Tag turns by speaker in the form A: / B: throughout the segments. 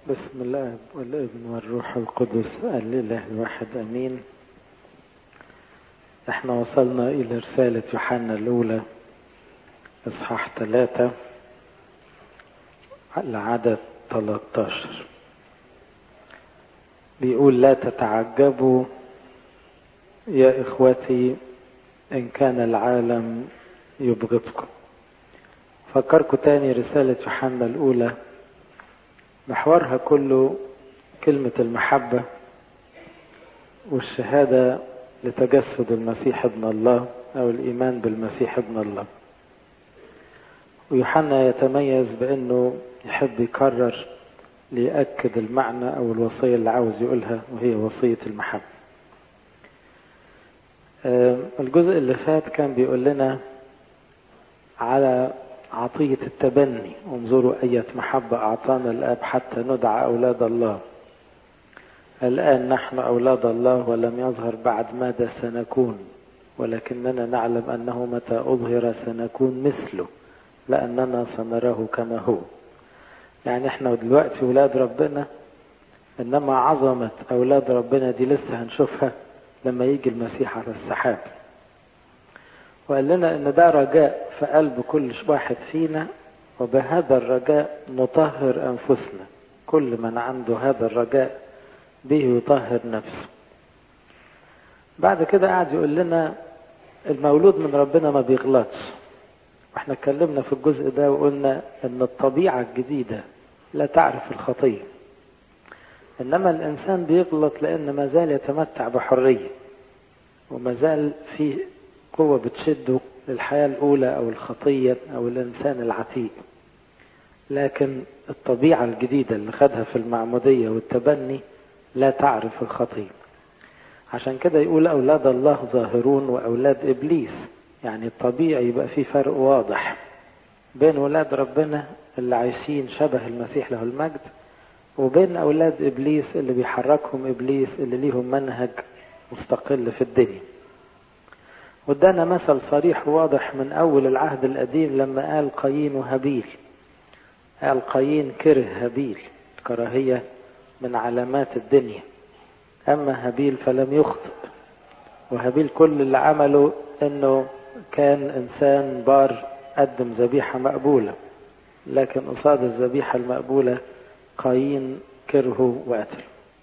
A: بسم الله والابن والروح القدس الإله الواحد أمين. احنا وصلنا إلى رسالة يوحنا الأولى إصحاح 3 العدد 13. بيقول: لا تتعجبوا يا إخوتي إن كان العالم يبغضكم. فكركم تاني رسالة يوحنا الأولى محورها كله كلمة المحبة والشهادة لتجسد المسيح ابن الله أو الإيمان بالمسيح ابن الله. ويوحنا يتميز بأنه يحب يكرر ليأكد المعنى أو الوصية اللي عاوز يقولها، وهي وصية المحبة. الجزء اللي فات كان بيقول لنا على عطية التبني، وانظروا أية محبة أعطانا الآب حتى ندعى أولاد الله. الآن نحن أولاد الله ولم يظهر بعد ماذا سنكون، ولكننا نعلم أنه متى أظهر سنكون مثله لأننا سنراه كما هو. يعني احنا دلوقتي أولاد ربنا، إنما عظمة أولاد ربنا دي لسه هنشوفها لما يجي المسيح على السحاب. وقال لنا إن ده رجاء في قلب كل واحد فينا، وبهذا الرجاء نطهر أنفسنا. كل من عنده هذا الرجاء به يطهر نفسه. بعد كده قاعد يقول لنا المولود من ربنا ما بيغلطش. واحنا اتكلمنا في الجزء ده وقلنا ان الطبيعة الجديدة لا تعرف الخطية، انما الانسان بيغلط لان ما زال يتمتع بحرية، وما زال في قوة بتشده للحياة الاولى او الخطية او الانسان العتيق. لكن الطبيعة الجديدة اللي خدها في المعمودية والتبني لا تعرف الخطية. عشان كده يقول أولاد الله ظاهرون وأولاد إبليس. يعني الطبيعي يبقى في فرق واضح بين أولاد ربنا اللي عايشين شبه المسيح له المجد، وبين أولاد إبليس اللي بيحركهم إبليس، اللي ليهم منهج مستقل في الدنيا. وادانا مثل صريح واضح من أول العهد القديم لما قال قايين وهابيل. قال قايين كره هابيل، كراهية من علامات الدنيا، أما هابيل فلم يخطئ. وهابيل كل اللي عمله أنه كان إنسان بار قدم ذبيحة مقبولة، لكن قصاد الذبيحة المقبولة قايين كرهه وقتل.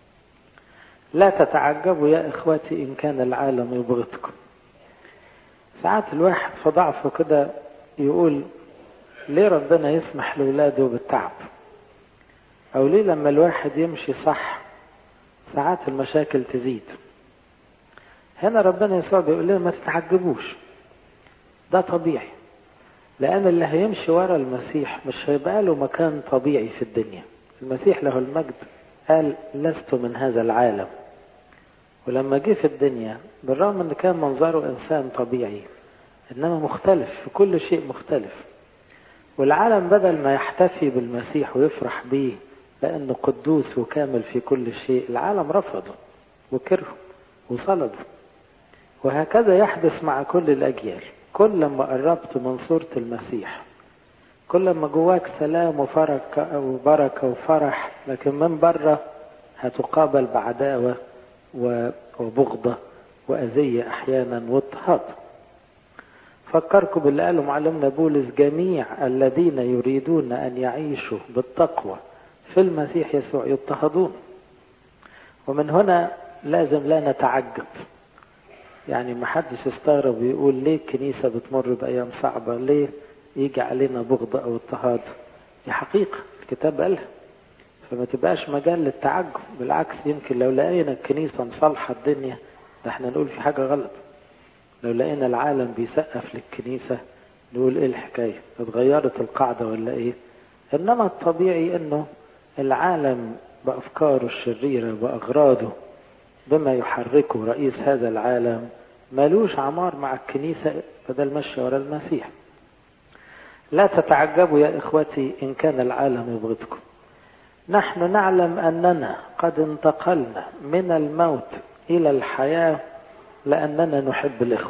A: لا تتعجبوا يا إخوتي إن كان العالم يبغضكم. ساعات الواحد في ضعفه كده يقول ليه ربنا يسمح لولاده بالتعب، أو ليه لما الواحد يمشي صح ساعات المشاكل تزيد. هنا ربنا يسوع بيقول لنا ما تتعجبوش، ده طبيعي، لأن اللي هيمشي ورا المسيح مش هيبقى له مكان طبيعي في الدنيا. المسيح له المجد قال لست من هذا العالم، ولما جه في الدنيا بالرغم ان كان منظره انسان طبيعي، انما مختلف في كل شيء مختلف. والعالم بدل ما يحتفي بالمسيح ويفرح به لأنه قدوس وكامل في كل شيء، العالم رفضه وكرهه وصلبه. وهكذا يحدث مع كل الأجيال. كل ما قربت من صورة المسيح، كل ما جواك سلام وبركة وفرح، لكن من بره هتقابل بعداوة وبغضة وأذية أحيانا واضطهاد. فكركم باللي قاله معلمنا بولس: جميع الذين يريدون أن يعيشوا بالتقوى في المسيح يسوع يضطهدون. ومن هنا لازم لا نتعجب. يعني ما حدش يستغرب ويقول ليه الكنيسة بتمر بأيام صعبة، ليه يجي علينا بغض أو اضطهاد. دي حقيقة الكتاب قالها، فما تبقاش مجال للتعجب. بالعكس، يمكن لو لقينا الكنيسة مصلحة الدنيا ده احنا نقول في حاجة غلط. لو لقينا العالم بيسقف للكنيسة نقول ايه الحكاية، اتغيرت القاعدة ولا ايه. انما الطبيعي انه العالم بأفكاره الشريرة بأغراضه بما يحركه رئيس هذا العالم مالوش عمار مع الكنيسة بدل مشي ورا المسيح. لا تتعجبوا يا إخوتي إن كان العالم يبغضكم. نحن نعلم أننا قد انتقلنا من الموت إلى الحياة لأننا نحب الإخوة.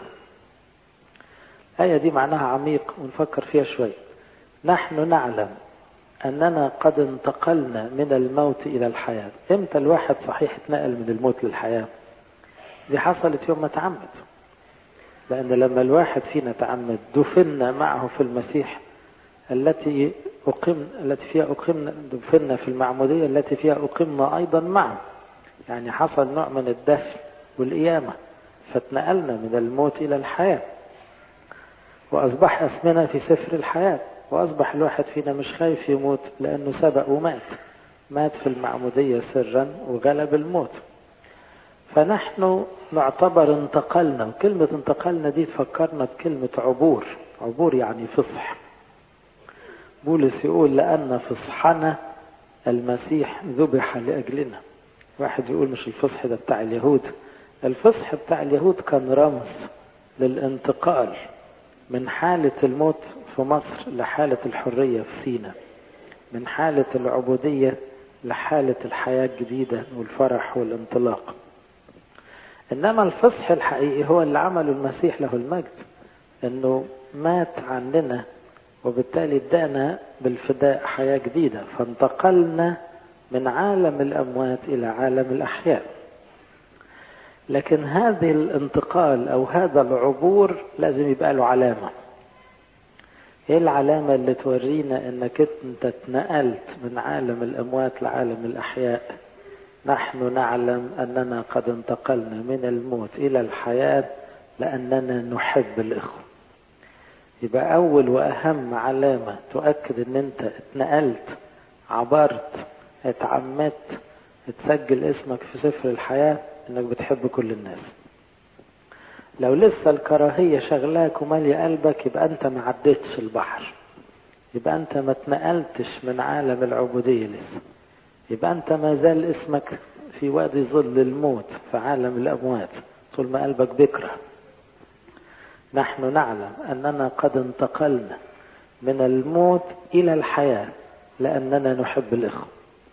A: الآية دي معناها عميق ونفكر فيها شوي. نحن نعلم أننا قد انتقلنا من الموت إلى الحياة. إمتى الواحد صحيح اتنقل من الموت للحياة؟ دي حصلت يوم ما تعمد. لأن لما الواحد فينا تعمد دفنا معه في المسيح التي فيها أقمنا، دفنا في المعمودية التي فيها أقمنا أيضا معه. يعني حصل نوع من الدفن والقيامة، فاتنقلنا من الموت إلى الحياة، وأصبح اسمنا في سفر الحياة، وأصبح الواحد فينا مش خايف يموت لأنه سبق ومات، مات في المعمودية سرا وغلب الموت. فنحن نعتبر انتقلنا، وكلمة انتقلنا دي تفكرنا بكلمة عبور. عبور يعني فصح. بولس يقول لأن فصحنا المسيح ذبح لأجلنا. واحد يقول مش الفصح ده بتاع اليهود. الفصح بتاع اليهود كان رمز للانتقال من حالة الموت في مصر لحالة الحرية في سيناء، من حالة العبودية لحالة الحياة الجديدة والفرح والانطلاق. إنما الفصح الحقيقي هو اللي عمله المسيح له المجد، إنه مات عننا وبالتالي ادانا بالفداء حياة جديدة، فانتقلنا من عالم الأموات إلى عالم الأحياء. لكن هذه الانتقال أو هذا العبور لازم يبقى له علامة. ايه العلامة اللي تورينا انك انت اتنقلت من عالم الأموات لعالم الأحياء؟ نحن نعلم أننا قد انتقلنا من الموت إلى الحياة لأننا نحب الإخوة. يبقى أول وأهم علامة تؤكد أن أنت اتنقلت، عبرت، اتعمدت، اتسجل اسمك في سفر الحياة، أنك بتحب كل الناس. لو لسه الكراهية شغلاك ومالية قلبك يبقى أنت ما عدتش البحر، يبقى أنت ما اتنقلتش من عالم العبودية لسه، يبقى أنت ما زال اسمك في وادي ظل الموت في عالم الأموات طول ما قلبك بيكره. نحن نعلم أننا قد انتقلنا من الموت إلى الحياة لأننا نحب الإخوة.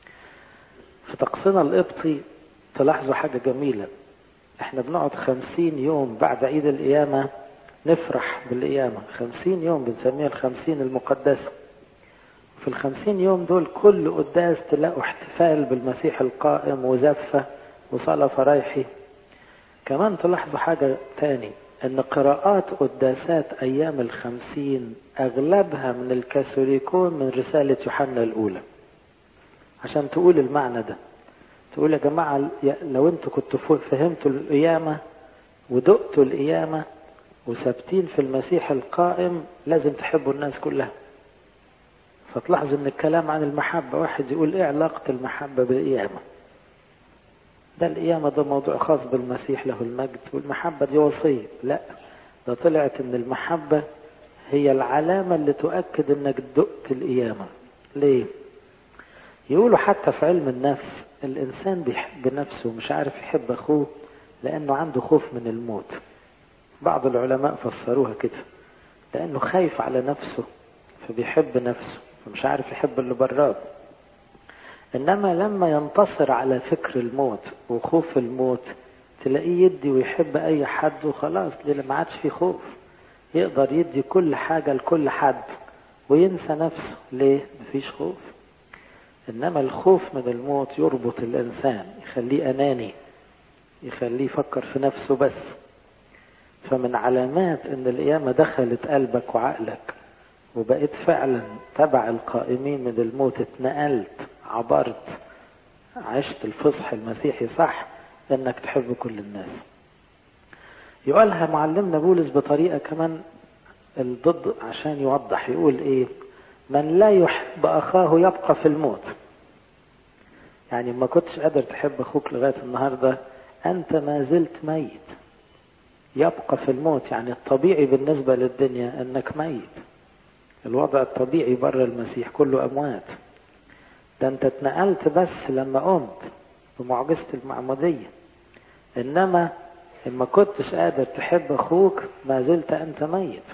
A: في طقسنا القبطي تلاحظوا حاجة جميلة، احنا بنقعد 50 يوم بعد عيد القيامة نفرح بالقيامة. 50 يوم بنسميها 50 المقدسة. في 50 يوم دول كل قداس تلاقوا احتفال بالمسيح القائم وزفة وصلاة فرايحي. كمان تلاحظوا حاجة تاني، ان قراءات قداسات ايام 50 اغلبها من الكاثوليكون من رسالة يوحنا الاولى. عشان تقول المعنى ده، تقول يا جماعة لو انتوا كنتوا فهمتوا القيامة ودقتوا القيامة وثابتين في المسيح القائم لازم تحبوا الناس كلها. فتلاحظوا ان الكلام عن المحبة، واحد يقول ايه علاقة المحبة بالقيامة؟ ده القيامة ده موضوع خاص بالمسيح له المجد، والمحبة دي وصية. لا، ده طلعت ان المحبة هي العلامة اللي تؤكد انك دقت القيامة. ليه؟ يقولوا حتى في علم النفس الانسان بيحب نفسه مش عارف يحب اخوه لانه عنده خوف من الموت. بعض العلماء فسروها كده، لانه خايف على نفسه فبيحب نفسه فمش عارف يحب اللي براه. انما لما ينتصر على فكر الموت وخوف الموت تلاقيه يدي ويحب اي حد وخلاص، ليه؟ ما عادش فيه خوف، يقدر يدي كل حاجة لكل حد وينسى نفسه. ليه؟ مفيش خوف. انما الخوف من الموت يربط الانسان، يخليه اناني، يخليه يفكر في نفسه بس. فمن علامات ان القيامة دخلت قلبك وعقلك وبقيت فعلا تبع القائمين من الموت، اتنقلت، عبرت، عشت الفصح المسيحي صح، انك تحب كل الناس. يقولها معلمنا بولس بطريقة كمان الضد عشان يوضح، يقول ايه؟ من لا يحب اخاه يبقى في الموت. يعني ما كنتش قادر تحب اخوك لغاية النهاردة انت ما زلت ميت. يبقى في الموت يعني الطبيعي بالنسبة للدنيا انك ميت، الوضع الطبيعي بره المسيح كله اموات. ده انت اتنقلت بس لما قمت بمعجزة المعمودية، انما لما كنتش قادر تحب اخوك ما زلت انت ميت.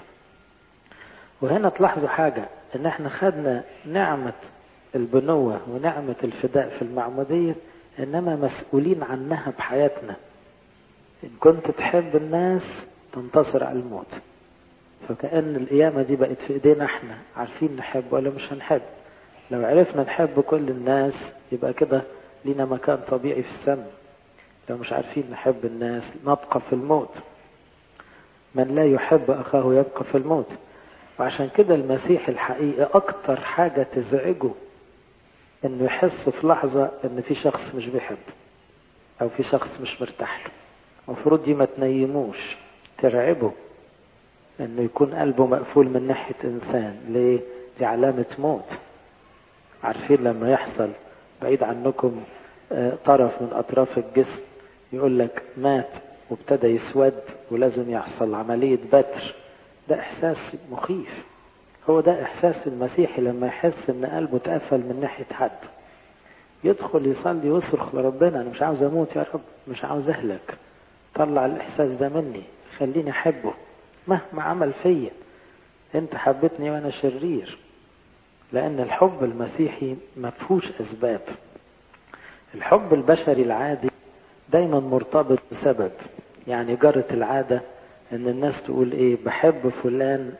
A: وهنا تلاحظوا حاجة، ان احنا خدنا نعمة البنوة ونعمة الفداء في المعمودية، انما مسؤولين عنها بحياتنا. ان كنت تحب الناس تنتصر على الموت. فكأن القيامة دي بقت في ايدينا احنا، عارفين نحب ولا مش هنحب. لو عرفنا نحب كل الناس يبقى كده لينا مكان طبيعي في السماء. لو مش عارفين نحب الناس نبقى في الموت. من لا يحب أخاه يبقى في الموت. وعشان كده المسيح الحقيقي أكتر حاجة تزعجه إنه يحس في لحظة إن في شخص مش بيحب أو في شخص مش مرتاح له. المفروض دي ما تنيموش، ترعبه إنه يكون قلبه مقفول من ناحية إنسان. ليه؟ دي علامة موت. عارفين لما يحصل بعيد عنكم طرف من أطراف الجسم يقول لك مات وابتدى يسود ولازم يحصل عملية بتر، ده إحساس مخيف. هو ده إحساس المسيحي لما يحس إن قلبه اتقفل من ناحية حد. يدخل يصلي ويصرخ لربنا: أنا مش عاوز أموت يا رب، مش عاوز أهلك، طلع الإحساس ده مني، خليني أحبه مهما عمل فيا. أنت حبتني وأنا شرير. لأن الحب المسيحي ما فيهوش أسباب. الحب البشري العادي دايما مرتبط بسبب. يعني جرت العادة ان الناس تقول ايه: بحب فلان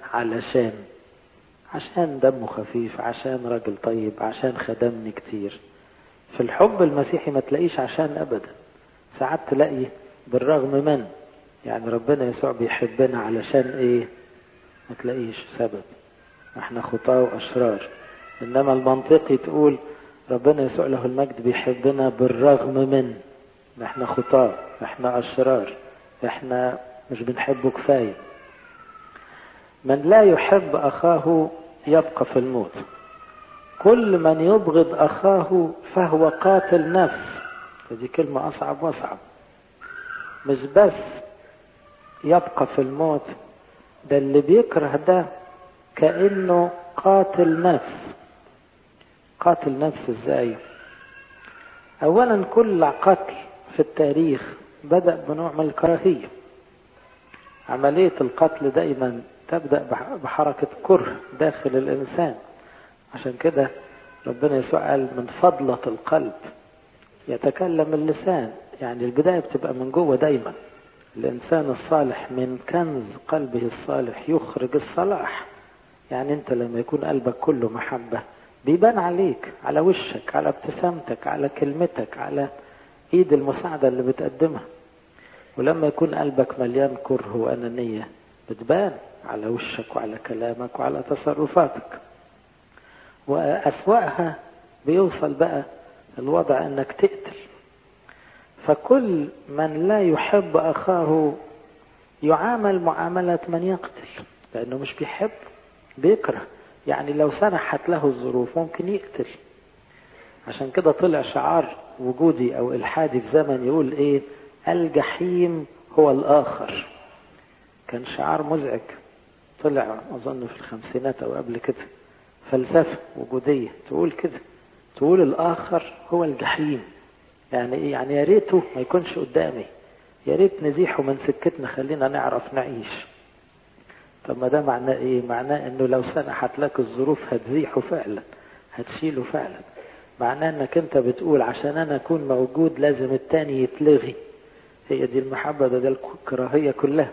A: عشان دمه خفيف، عشان راجل طيب، عشان خدمني كتير. في الحب المسيحي ما تلاقيش عشان ابدا. ساعات تلاقي بالرغم من. يعني ربنا يسوع بيحبنا علشان ايه؟ ما تلاقيش سبب. احنا خطاة واشرار. انما المنطقي تقول ربنا يسوع له المجد بيحبنا بالرغم من. احنا خطاة، احنا اشرار، احنا مش بنحبه كفاية. من لا يحب اخاه يبقى في الموت. كل من يبغض اخاه فهو قاتل نفس. فدي كلمة اصعب واصعب. مش بس يبقى في الموت، ده اللي بيكره ده كأنه قاتل نفس. قاتل نفس ازاي؟ اولا كل قتل في التاريخ بدأ بنوع من الكراهية. عملية القتل دائما تبدأ بحركة كره داخل الإنسان. عشان كده ربنا يسوع قال: من فضلة القلب يتكلم اللسان. يعني البداية بتبقى من جوه دايما. الإنسان الصالح من كنز قلبه الصالح يخرج الصلاح. يعني أنت لما يكون قلبك كله محبة بيبان عليك، على وشك، على ابتسامتك، على كلمتك، على ايد المساعدة اللي بتقدمها. ولما يكون قلبك مليان كره وأنانية بتبان على وشك وعلى كلامك وعلى تصرفاتك. وأسوأها بيوصل بقى الوضع انك تقتل. فكل من لا يحب أخاه يعامل معاملة من يقتل، لأنه مش بيحب، بيكره. يعني لو سنحت له الظروف ممكن يقتل. عشان كده طلع شعار وجودي أو إلحادي في زمن يقول إيه: الجحيم هو الآخر. كان شعار مزعج، طلع أظن في الخمسينات أو قبل كده. فلسفة وجودية تقول كده، تقول الآخر هو الجحيم. يعني إيه؟ يعني يا ريته ما يكونش قدامي، يا ريت نزيحه من سكتنا، خلينا نعرف نعيش. طب ما ده معناه إيه؟ معناه إنه لو سنحت لك الظروف هتزيحه فعلا، هتشيله فعلا. معناه إنك أنت بتقول عشان أنا أكون موجود لازم التاني يتلغي. هي دي المحبة، ده الكراهية كلها.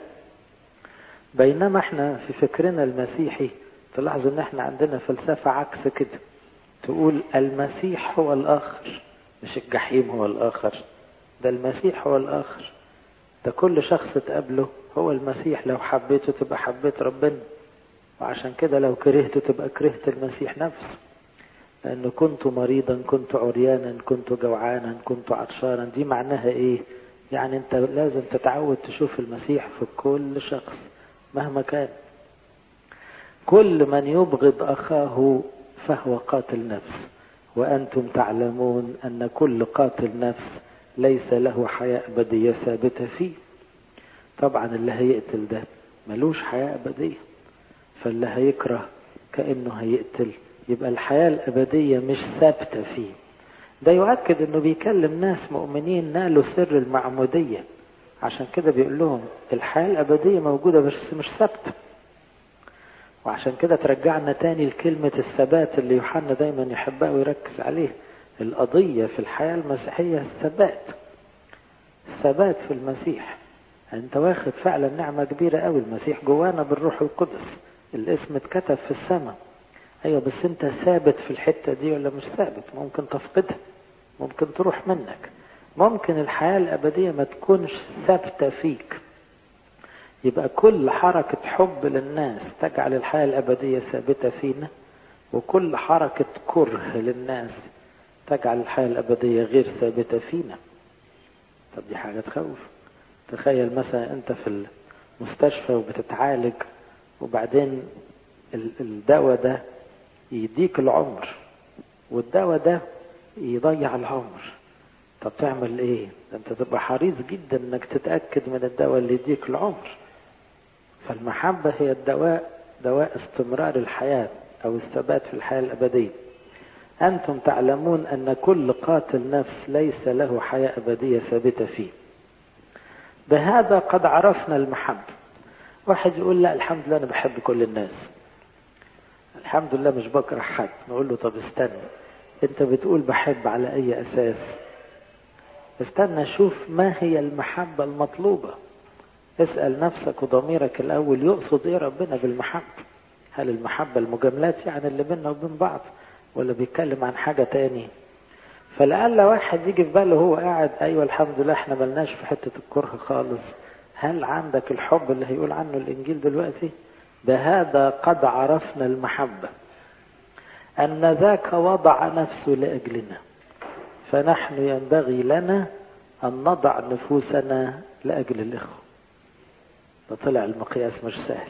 A: بينما احنا في فكرنا المسيحي تلاحظ ان احنا عندنا فلسفة عكس كده، تقول المسيح هو الآخر، مش الجحيم هو الآخر، ده المسيح هو الآخر. ده كل شخص تقابله هو المسيح. لو حبيته تبقى حبيت ربنا، وعشان كده لو كرهته تبقى كرهت المسيح نفسه. لأنه كنت مريضا، كنت عريانا، كنت جوعانا، كنت عطشانا. دي معناها ايه؟ يعني انت لازم تتعود تشوف المسيح في كل شخص مهما كان. كل من يبغض أخاه فهو قاتل نفس، وأنتم تعلمون أن كل قاتل نفس ليس له حياة أبدية ثابتة فيه. طبعا اللي هيقتل ده ملوش حياة أبدية، فاللي هيكره كأنه هيقتل يبقى الحياة الأبدية مش ثابتة فيه. ده يؤكد أنه بيكلم ناس مؤمنين نالوا سر المعمودية. عشان كده بيقول لهم الحياة الأبدية موجودة بس مش ثابتة. وعشان كده ترجعنا تاني لكلمة الثبات اللي يوحنا دايما يحبها ويركز عليه. القضية في الحياة المسيحية الثبات. الثبات في المسيح. انت واخد فعلا نعمة كبيرة قوي. المسيح جوانا بالروح القدس، الاسم اتكتب في السماء. ايوه بس انت ثابت في الحتة دي ولا مش ثابت؟ ممكن تفقدها، ممكن تروح منك، ممكن الحياة الابدية ما تكونش ثابتة فيك. يبقى كل حركة حب للناس تجعل الحياة الابدية ثابتة فينا، وكل حركة كره للناس تجعل الحياة الابدية غير ثابتة فينا. طب دي حاجة تخوف. تخيل مثلا انت في المستشفى وبتتعالج، وبعدين الدواء ده يديك العمر والدواء ده يضيع العمر. طب تعمل ايه؟ انت تبقى حريص جدا انك تتأكد من الدواء اللي يديك العمر. فالمحبة هي الدواء، دواء استمرار الحياة او الثبات في الحياة الابدية. انتم تعلمون ان كل قاتل نفس ليس له حياة ابدية ثابتة فيه. بهذا قد عرفنا المحبة. واحد يقول لا الحمد لله انا بحب كل الناس، الحمد لله مش بكره حد. نقول له طب استنى، انت بتقول بحب على اي اساس؟ استنى شوف ما هي المحبة المطلوبة. اسأل نفسك وضميرك الاول، يقصد ايه ربنا بالمحبة؟ هل المحبة المجاملات يعني اللي بيننا وبين بعض، ولا بيتكلم عن حاجة تاني؟ فلعل واحد يجي في باله هو قاعد ايوه الحمد لله احنا ملناش في حتة الكره خالص، هل عندك الحب اللي هيقول عنه الانجيل دلوقتي؟ بهذا قد عرفنا المحبة ان ذاك وضع نفسه لاجلنا، فنحن ينبغي لنا ان نضع نفوسنا لاجل الاخوة. ده طلع المقياس مش سهل.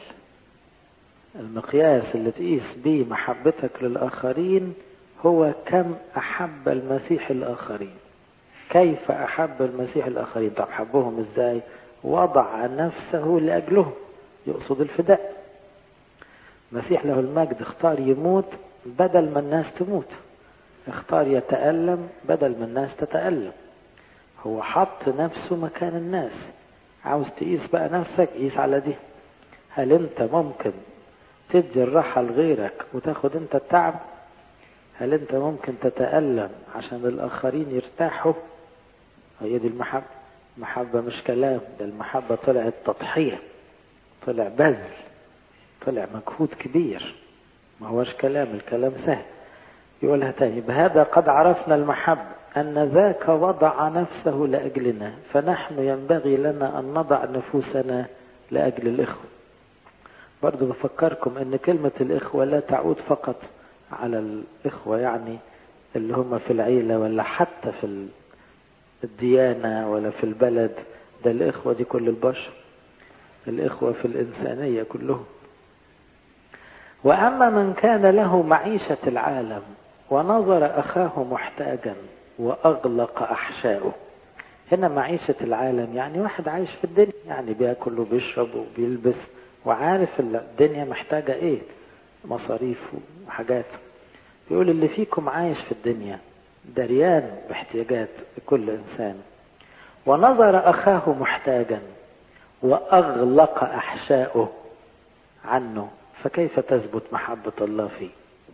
A: المقياس اللي تقيس بيه محبتك للاخرين هو كم احب المسيح الاخرين. كيف احب المسيح الاخرين؟ طب حبهم ازاي؟ وضع نفسه لاجلهم، يقصد الفداء. المسيح له المجد اختار يموت بدل ما الناس تموت، اختار يتألم بدل ما الناس تتألم. هو حط نفسه مكان الناس. عاوز تقيس بقى نفسك، قيس على دي. هل انت ممكن تدي الراحة لغيرك وتاخد انت التعب؟ هل انت ممكن تتألم عشان الاخرين يرتاحوا؟ هي دي المحبة. المحبة مش كلام، ده المحبة طلعت تضحية، طلع بذل، طلع مجهود كبير، ما هوش كلام. الكلام سهل. يقولها تاني، بهذا قد عرفنا المحبة أن ذاك وضع نفسه لأجلنا، فنحن ينبغي لنا أن نضع نفوسنا لأجل الإخوة. برضو بفكركم أن كلمة الإخوة لا تعود فقط على الإخوة يعني اللي هم في العيلة ولا حتى في الديانة ولا في البلد. ده الإخوة دي كل البشر، الإخوة في الإنسانية كلهم. وأما من كان له معيشة العالم ونظر أخاه محتاجا وأغلق أحشاؤه. هنا معيشة العالم يعني واحد عايش في الدنيا، يعني بيأكل وبيشرب وبيلبس وعارف الدنيا محتاجة ايه، مصاريف وحاجات. يقول اللي فيكم عايش في الدنيا دريان باحتياجات كل إنسان، ونظر أخاه محتاجا وأغلق أحشاؤه عنه، فكيف تثبت محبة الله فيه؟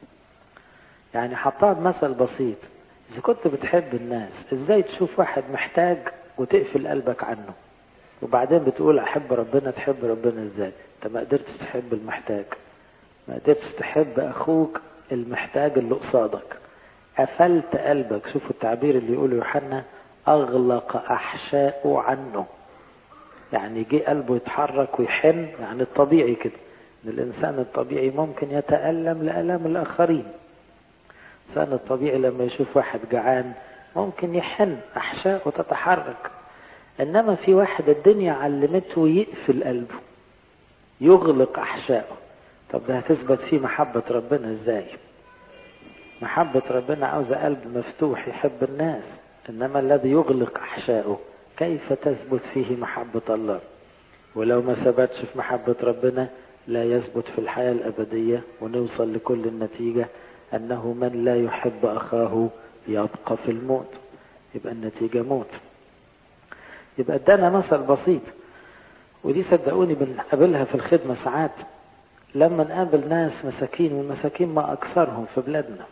A: يعني حطها بمثل بسيط. إذا كنت بتحب الناس، إزاي تشوف واحد محتاج وتقفل قلبك عنه، وبعدين بتقول أحب ربنا؟ تحب ربنا إزاي؟ أنت ما قدرتش تحب المحتاج، ما قدرتش تحب أخوك المحتاج اللي قصادك، قفلت قلبك. شوفوا التعبير اللي يقوله يوحنا، أغلق أحشاؤه عنه. يعني جه قلبه يتحرك ويحن، يعني الطبيعي كده إن الإنسان الطبيعي ممكن يتألم لألام الآخرين. الإنسان الطبيعي لما يشوف واحد جعان ممكن يحن، أحشاؤه تتحرك. إنما في واحد الدنيا علمته يقفل قلبه، يغلق أحشاؤه. طب ده هتثبت فيه محبة ربنا إزاي؟ محبة ربنا عاوزة قلب مفتوح يحب الناس. إنما الذي يغلق أحشاؤه كيف تثبت فيه محبة الله؟ ولو ما ثبتش في محبة ربنا لا يثبت في الحياة الأبدية، ونوصل لكل النتيجة أنه من لا يحب أخاه يبقى في الموت، يبقى النتيجة موت. يبقى ادانا مثل بسيط، ودي صدقوني بنقابلها في الخدمة ساعات لما نقابل ناس مساكين، والمساكين ما أكثرهم في بلادنا.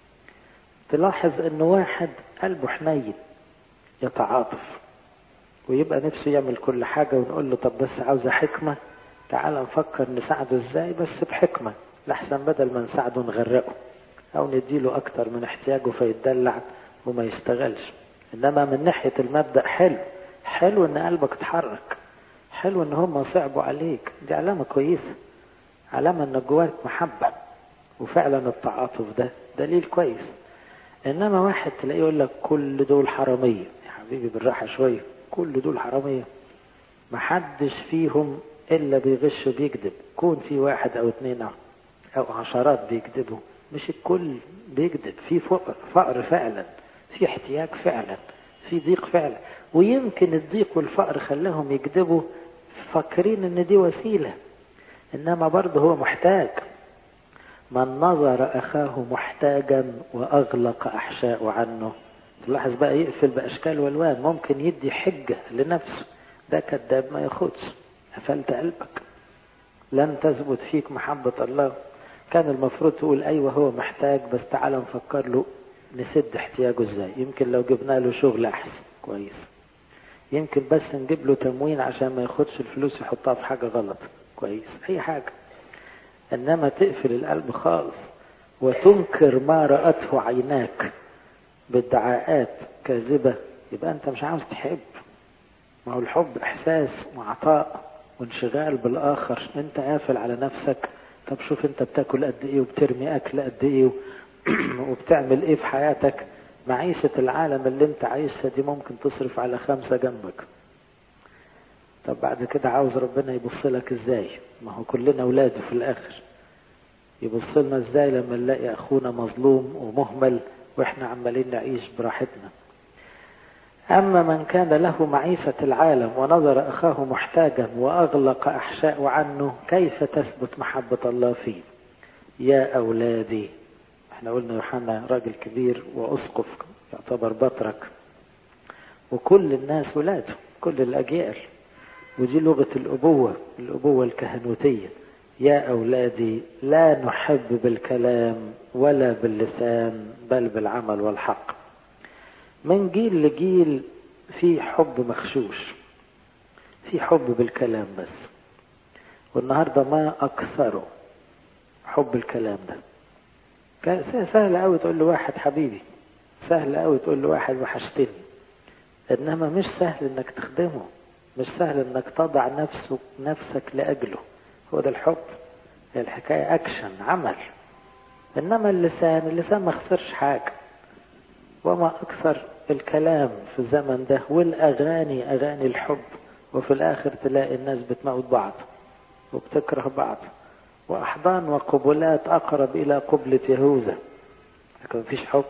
A: تلاحظ أنه واحد قلبه حنين يتعاطف ويبقى نفسه يعمل كل حاجة، ونقول له طب بس عاوزة حكمة، تعال نفكر نساعده ازاي بس بحكمة. لحسن بدل ما نساعده نغرقه أو نديله أكتر من احتياجه فيتدلع وما يشتغلش. إنما من ناحية المبدأ حلو إن قلبك اتحرك، حلو إن هم صعبوا عليك، دي علامة كويسة، علامة إن جواك محبة، وفعلا التعاطف ده دليل كويس. إنما واحد تلاقيه يقول لك كل دول حرامية، يا حبيبي بالراحة شوية، كل دول حرامية، محدش فيهم إلا بيغش وبيكذب، كون في واحد أو اتنين أو عشرات بيكذبوا، مش الكل بيكذب، في فقر فعلا، في احتياج فعلا، في ضيق فعلا، ويمكن الضيق والفقر خلاهم يكذبوا فاكرين ان دي وسيلة، انما برضه هو محتاج. من نظر اخاه محتاجا واغلق احشاء عنه، تلاحظ بقى يقفل باشكال والوان، ممكن يدي حجة لنفسه، ده كذاب ما ياخدش، قفلت قلبك، لن تثبت فيك محبة الله. كان المفروض تقول ايوه هو محتاج، بس تعالى نفكر له نسد احتياجه ازاي، يمكن لو جبنا له شغل احسن كويس، يمكن بس نجيب له تموين عشان ما ياخدش الفلوس يحطها في حاجة غلط كويس، اي حاجة. انما تقفل القلب خالص وتنكر ما رأته عيناك بادعاءات كاذبة، يبقى انت مش عاوز تحب. ما هو الحب احساس وعطاء وانشغال بالاخر، انت قافل على نفسك. طب شوف انت بتاكل قد ايه وبترمي اكل قد ايه وبتعمل ايه في حياتك. معيشة العالم اللي انت عايشها دي ممكن تصرف على 5 جنبك. طب بعد كده عاوز ربنا يبص لك ازاي؟ ما هو كلنا اولاده في الاخر، يبص لنا ازاي لما نلاقي اخونا مظلوم ومهمل واحنا عمالين نعيش براحتنا؟ اما من كان له معيشة العالم ونظر اخاه محتاجا واغلق احشاء عنه، كيف تثبت محبة الله فيه؟ يا اولادي، احنا قلنا يوحنا راجل كبير واسقف يعتبر بطرك، وكل الناس ولاده، كل الاجيال، ودي لغة الابوة الكهنوتية. يا اولادي لا نحب بالكلام ولا باللسان بل بالعمل والحق. من جيل لجيل في حب مخشوش، في حب بالكلام بس، والنهاردة ما اكثره حب الكلام ده. سهل قوي تقول له واحد حبيبي، سهل قوي تقول له واحد وحشتني، انما مش سهل انك تخدمه، مش سهل انك تضع نفسك لاجله. هو ده الحب، هي الحكاية اكشن، عمل. انما اللسان ما خسرش حاجة. وما اكثر الكلام في الزمن ده، والاغاني اغاني الحب، وفي الاخر تلاقي الناس بتموت بعض وبتكره بعض، واحضان وقبلات اقرب الى قبلة يهوذا، لكن مفيش حب.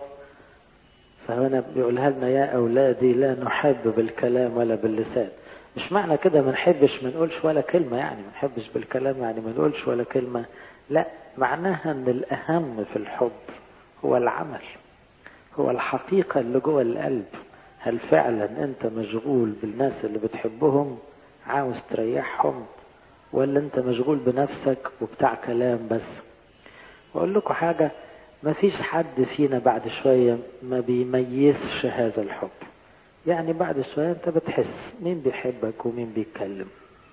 A: فهنا بيقولها لنا يا اولادي لا نحب بالكلام ولا باللسان. مش معنى كده ما نحبش ما نقولش ولا كلمة، يعني ما نحبش بالكلام يعني ما نقولش ولا كلمة، لا، معناها ان الاهم في الحب هو العمل، هو الحقيقة اللي جوه القلب. هل فعلا انت مشغول بالناس اللي بتحبهم عاوز تريحهم، ولا انت مشغول بنفسك وبتاع كلام بس؟ واقول لكم حاجة، ما فيش حد فينا بعد شوية ما بيميزش هذا الحب. يعني بعد شوية انت بتحس مين بيحبك ومين بيتكلم.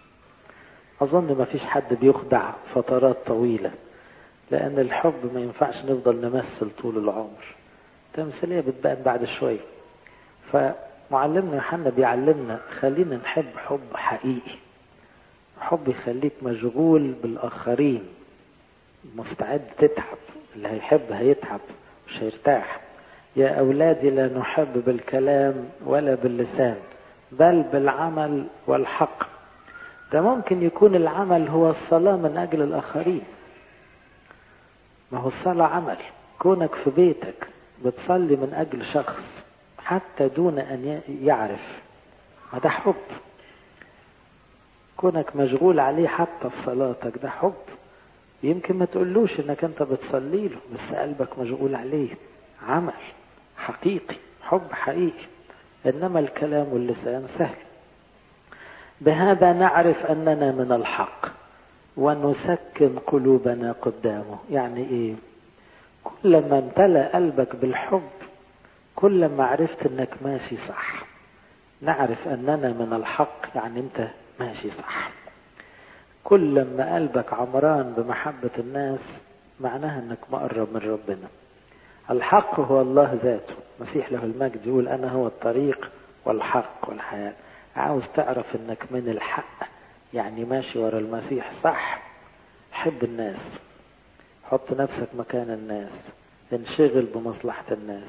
A: اظن ما فيش حد بيخدع فترات طويلة، لان الحب ما ينفعش نفضل نمثل طول العمر، تمثيلية بتبان بعد شوية. فمعلمنا يوحنا بيعلمنا خلينا نحب حب حقيقي، حب يخليك مشغول بالآخرين، مستعد تتعب، اللي هيحب هيتعب مش هيرتاح. يا أولادي لا نحب بالكلام ولا باللسان بل بالعمل والحق. ده ممكن يكون العمل هو الصلاة من أجل الآخرين، ما هو الصلاة عمل. كونك في بيتك بتصلي من أجل شخص حتى دون أن يعرف، ما ده حب. كونك مشغول عليه حتى في صلاتك ده حب. يمكن ما تقولوش انك انت بتصلي له، بس قلبك مشغول عليه، عمل حقيقي، حب حقيقي. انما الكلام واللسان سهل. بهذا نعرف اننا من الحق ونسكن قلوبنا قدامه. يعني ايه؟ كلما امتلأ قلبك بالحب كلما عرفت انك ماشي صح. نعرف اننا من الحق يعني انت ماشي صح. كل ما قلبك عمران بمحبة الناس معناها انك مقرب من ربنا. الحق هو الله ذاته، مسيح له المجد يقول أنا هو الطريق والحق والحياة. عاوز تعرف انك من الحق، يعني ماشي ورا المسيح صح، حب الناس، حط نفسك مكان الناس، انشغل بمصلحة الناس.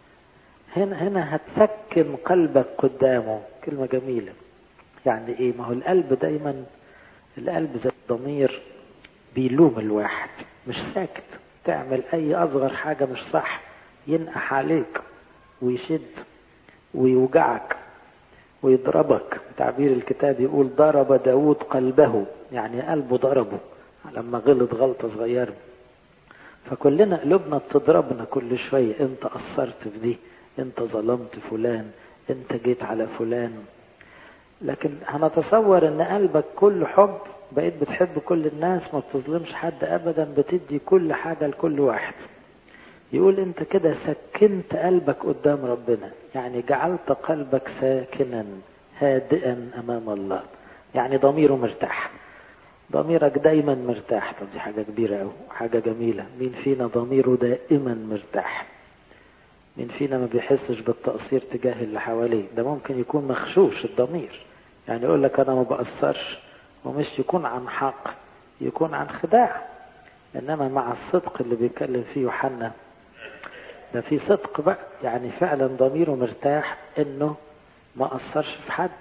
A: هنا هتسكن قلبك قدامه. كلمة جميلة. يعني ايه؟ ما هو القلب دايما، القلب زي الضمير بيلوم الواحد، مش ساكت. تعمل اي اصغر حاجة مش صح ينقح عليك ويشد ويوجعك ويضربك. تعبير الكتاب يقول ضرب داود قلبه، يعني قلبه ضربه لما غلط غلطة صغيرة. فكلنا قلوبنا بتضربنا كل شوية، انت قصرت في دي، انت ظلمت فلان، انت جيت على فلان. لكن هنتصور ان قلبك كله حب، بقيت بتحب كل الناس، ما بتظلمش حد ابدا، بتدي كل حاجة لكل واحد. يقول انت كده سكنت قلبك قدام ربنا، يعني جعلت قلبك ساكنا هادئا امام الله، يعني ضميره مرتاح. ضميرك دايما مرتاح. طب دي حاجة كبيرة أوي، حاجة جميلة. مين فينا ضميره دائما مرتاح؟ مين فينا ما بيحسش بالتقصير تجاه اللي حواليه؟ ده ممكن يكون مخشوش الضمير، يعني يقول لك أنا ما بقصرش، ومش يكون عن حق، يكون عن خداع. إنما مع الصدق اللي بيتكلم فيه يوحنا، ده في صدق بقى، يعني فعلا ضميره مرتاح إنه ما قصرش في حد،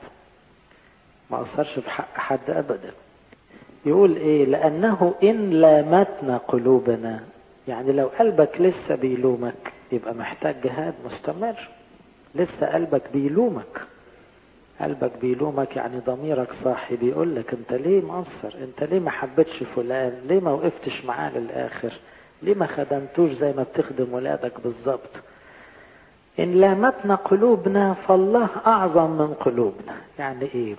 A: ما قصرش في حق حد أبدا. يقول ايه؟ لانه ان لامتنا قلوبنا، يعني لو قلبك لسه بيلومك يبقى محتاج جهاد مستمر. لسه قلبك بيلومك، قلبك بيلومك، يعني ضميرك صاحي بيقول لك انت ليه مقصر، انت ليه ما حبيتش فلان، ليه ما وقفتش معاه للاخر، ليه ما خدمتوش زي ما بتخدم ولادك بالظبط. ان لامتنا قلوبنا فالله اعظم من قلوبنا. يعني ايه؟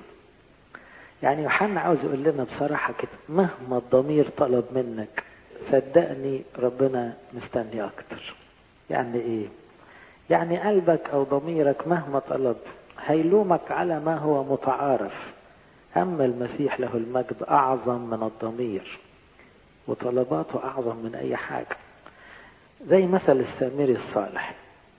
A: يعني يوحنا عاوز يقول لنا بصراحة كده، مهما الضمير طلب منك صدقني ربنا مستني أكتر. يعني إيه؟ يعني قلبك أو ضميرك مهما طلب هيلومك على ما هو متعارف. أما المسيح له المجد أعظم من الضمير، وطلباته أعظم من أي حاجة. زي مثل السامري الصالح.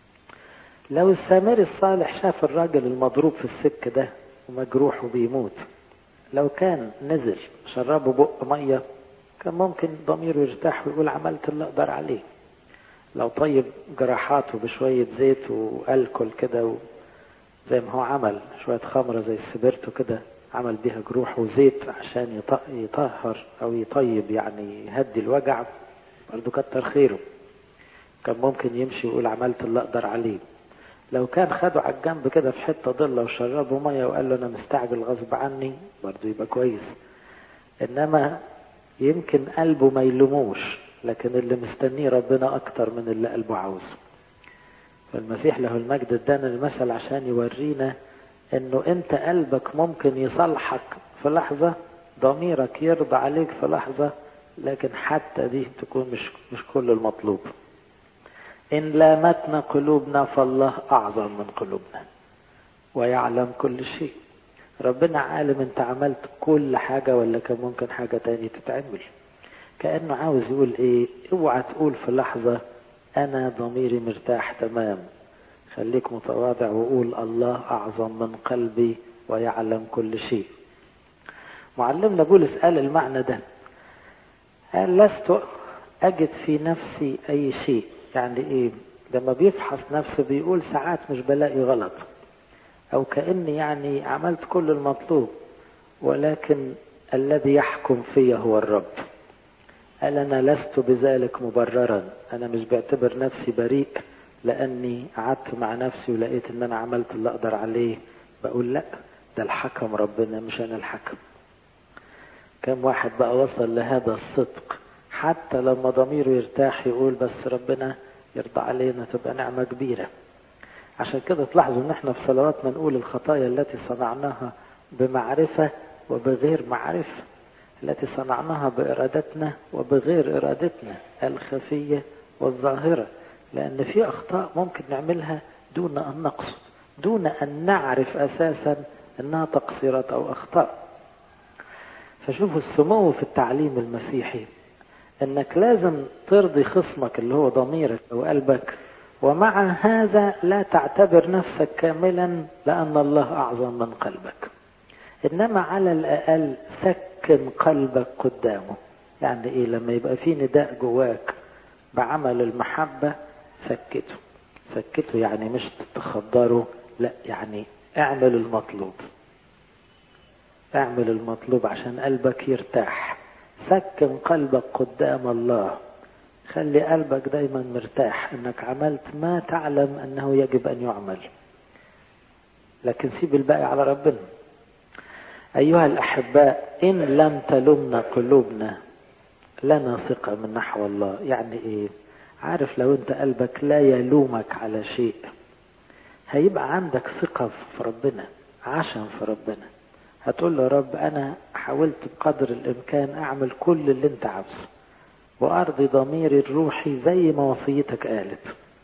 A: لو السامري الصالح شاف الراجل المضروب في السك ده ومجروح وبيموت، لو كان نزل شربه بق مية كان ممكن ضميره يرتاح ويقول عملت اللي اقدر عليه. لو طيب جراحاته بشوية زيت والكل كده، زي ما هو عمل شوية خمرة زي السبرتو كده، عمل بيها جروح وزيت عشان يطهر او يطيب، يعني يهدي الوجع، برضو كتر خيره. كان ممكن يمشي ويقول عملت اللي اقدر عليه. لو كان خده على الجنب كده في حتة ضلة وشربه مية وقال له انا مستعجل غصب عني، برضو يبقى كويس. انما يمكن قلبه ما يلوموش، لكن اللي مستنيه ربنا اكتر من اللي قلبه عاوزه. فالمسيح له المجد ادانا المثل عشان يورينا انه انت قلبك ممكن يصلحك في لحظة، ضميرك يرضى عليك في لحظة، لكن حتى دي تكون مش كل المطلوب. إن لامتنا قلوبنا فالله أعظم من قلوبنا ويعلم كل شيء. ربنا عالم انت عملت كل حاجة ولا كان ممكن حاجة تانية تتعمل. كأنه عاوز يقول ايه؟ اوعى تقول في لحظة انا ضميري مرتاح تمام. خليك متواضع وقول الله أعظم من قلبي ويعلم كل شيء. معلمنا بولس قال المعنى ده، قال لست أجد في نفسي أي شيء. يعني إيه؟ لما بيفحص نفسه بيقول ساعات مش بلاقي غلط، أو كأني يعني عملت كل المطلوب، ولكن الذي يحكم فيه هو الرب. قال أنا لست بذلك مبررا، أنا مش بعتبر نفسي بريء لأني قعدت مع نفسي ولقيت إن أنا عملت اللي أقدر عليه. بقول لا، ده الحكم ربنا مش أنا الحكم. كم واحد بقى وصل لهذا الصدق حتى لما ضميره يرتاح يقول بس ربنا يرضى علينا، تبقى نعمة كبيرة. عشان كده تلاحظوا ان احنا في صلواتنا نقول الخطايا التي صنعناها بمعرفة وبغير معرفة، التي صنعناها بإرادتنا وبغير إرادتنا، الخفية والظاهرة. لأن في أخطاء ممكن نعملها دون أن نقصد، دون أن نعرف أساسا أنها تقصيرات أو أخطاء. فشوفوا السمو في التعليم المسيحي، انك لازم ترضي خصمك اللي هو ضميرك او قلبك، ومع هذا لا تعتبر نفسك كاملا لان الله اعظم من قلبك. انما على الاقل سكن قلبك قدامه. يعني ايه؟ لما يبقى في نداء جواك بعمل المحبة سكته. سكته يعني مش تخدره، لا، يعني اعمل المطلوب. اعمل المطلوب عشان قلبك يرتاح. سكن قلبك قدام الله. خلي قلبك دايما مرتاح انك عملت ما تعلم انه يجب ان يعمل، لكن سيب الباقي على ربنا. ايها الاحباء، ان لم تلمنا قلوبنا لنا ثقة من نحو الله. يعني ايه؟ عارف لو انت قلبك لا يلومك على شيء هيبقى عندك ثقة في ربنا، عشم في ربنا. هتقول له رب انا حاولت بقدر الامكان اعمل كل اللي انت عاوزه وارضي ضميري الروحي زي ما وصيتك قالت،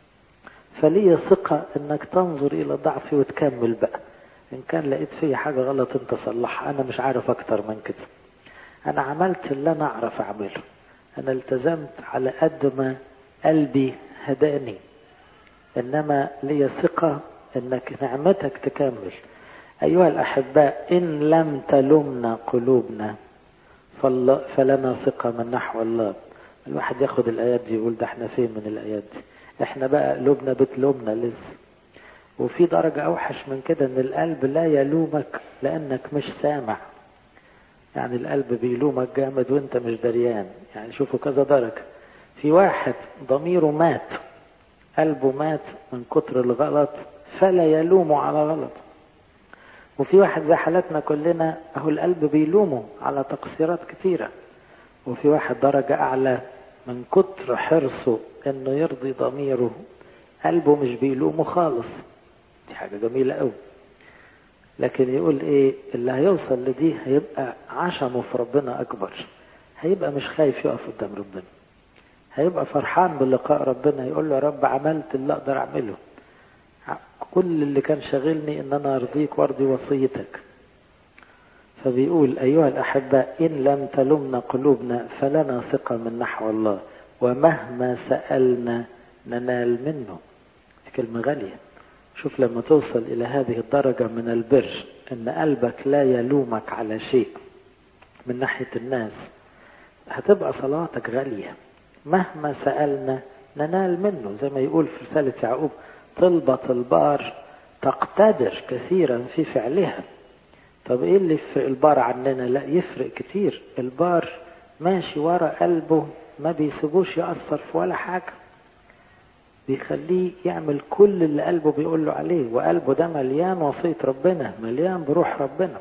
A: فليه ثقة انك تنظر الى ضعفي وتكمل بقى. ان كان لقيت فيه حاجة غلط انت صلحها، انا مش عارف اكتر من كده. انا عملت اللي انا اعرف اعمله، انا التزمت على قد ما قلبي هداني، انما لي ثقة انك نعمتك تكمل. ايها الاحباء، ان لم تلمنا قلوبنا فلنا ثقة من نحو الله. الواحد ياخد الايات دي يقول ده احنا فين من الايات دي؟ احنا بقى قلوبنا بتلومنا لسه. وفي درجة اوحش من كده، ان القلب لا يلومك لانك مش سامع. يعني القلب بيلومك جامد وانت مش دريان. يعني شوفوا كذا درجة. في واحد ضميره مات، قلبه مات من كتر الغلط فلا يلومه على غلط. وفي واحد زي حالتنا كلنا اهو القلب بيلومه على تقصيرات كتيرة. وفي واحد درجة اعلى من كتر حرصه انه يرضي ضميره قلبه مش بيلومه خالص. دي حاجة جميلة قوي. لكن يقول ايه؟ اللي هيوصل لدي هيبقى عشمه في ربنا اكبر، هيبقى مش خايف يقف قدام ربنا، هيبقى فرحان بلقاء ربنا. يقول له يا رب عملت اللي اقدر اعمله، كل اللي كان شاغلني ان انا ارضيك وارضي وصيتك. فبيقول ايها الاحباء، ان لم تلمنا قلوبنا فلنا ثقة من نحو الله، ومهما سألنا ننال منه. كلمة غالية. شوف لما توصل إلى هذه الدرجة من البر، إن قلبك لا يلومك على شيء من ناحية الناس، هتبقى صلاتك غالية. مهما سألنا ننال منه، زي ما يقول في رسالة يعقوب: طلبة البار تقتدر كثيرا في فعلها. طب إيه اللي يفرق البار عننا؟ لا، يفرق كتير. البار ماشي ورا قلبه، ما بيسيبوش يأثر في ولا حاجة، بيخليه يعمل كل اللي قلبه بيقول له عليه. وقلبه ده مليان وصية ربنا، مليان بروح ربنا،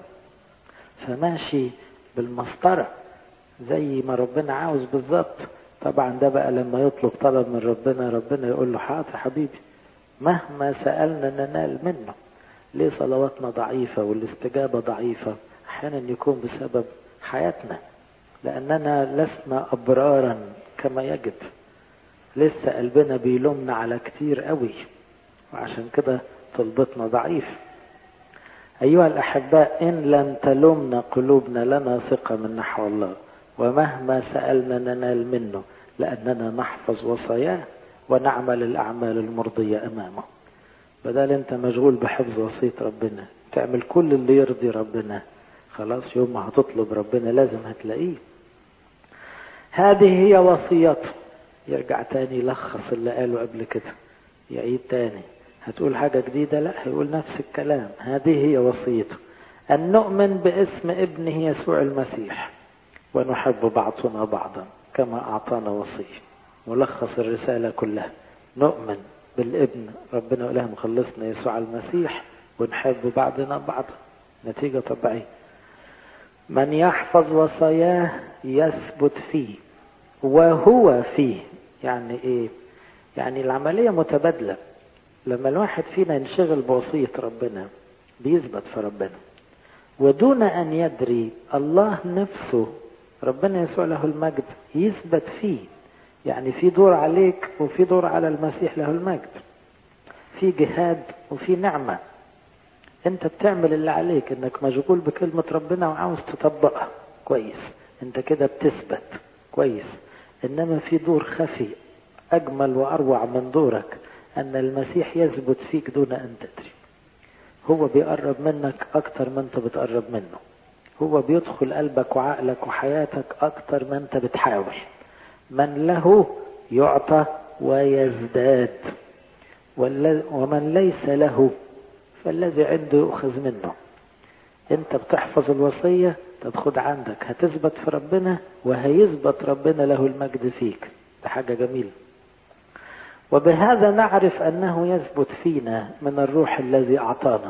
A: فماشي بالمسطرة زي ما ربنا عاوز بالظبط. طبعا ده بقى لما يطلب طلب من ربنا، ربنا يقول له حاضر حبيبي، مهما سألنا ننال منه. ليه صلواتنا ضعيفة والاستجابة ضعيفة؟ احيانا يكون بسبب حياتنا، لأننا لسنا أبرارا كما يجب، لسه قلبنا بيلومنا على كتير قوي، وعشان كده طلبتنا ضعيف. أيها الأحباء، إن لم تلمنا قلوبنا لنا ثقة من نحو الله، ومهما سألنا ننال منه، لأننا نحفظ وصاياه ونعمل الأعمال المرضية أمامه. بدل أنت مشغول بحفظ وصية ربنا تعمل كل اللي يرضي ربنا، خلاص يوم ما هتطلب ربنا لازم هتلاقيه. هذه هي وصيته. يرجع تاني يلخص اللي قاله قبل كده، يعيد تاني. هتقول حاجة جديدة؟ لا، هيقول نفس الكلام. هذه هي وصيته: أن نؤمن باسم ابنه يسوع المسيح ونحب بعضنا بعضا كما أعطانا وصية. ملخص الرسالة كلها: نؤمن بالابن ربنا إله مخلصنا يسوع المسيح ونحب بعضنا بعضا. نتيجة طبيعية. من يحفظ وصاياه يثبت فيه وهو فيه. يعني ايه؟ يعني العملية متبادلة. لما الواحد فينا ينشغل بوصية ربنا بيثبت في ربنا، ودون ان يدري الله نفسه ربنا يسوع له المجد يثبت فيه. يعني في دور عليك وفي دور على المسيح له المجد، في جهاد وفي نعمة. انت بتعمل اللي عليك، انك مشغول بكلمة ربنا وعاوز تطبقها كويس، انت كده بتثبت كويس. إنما في دور خفي أجمل وأروع من دورك، أن المسيح يثبت فيك دون أن تدري. هو بيقرب منك أكتر ما أنت بتقرب منه، هو بيدخل قلبك وعقلك وحياتك أكتر ما أنت بتحاول. من له يعطى ويزداد، ومن ليس له فالذي عنده يؤخذ منه. أنت بتحفظ الوصية، تاخد عندك، هتثبت في ربنا وهيثبت ربنا له المجد فيك. ده حاجة جميلة. وبهذا نعرف أنه يثبت فينا من الروح الذي أعطانا.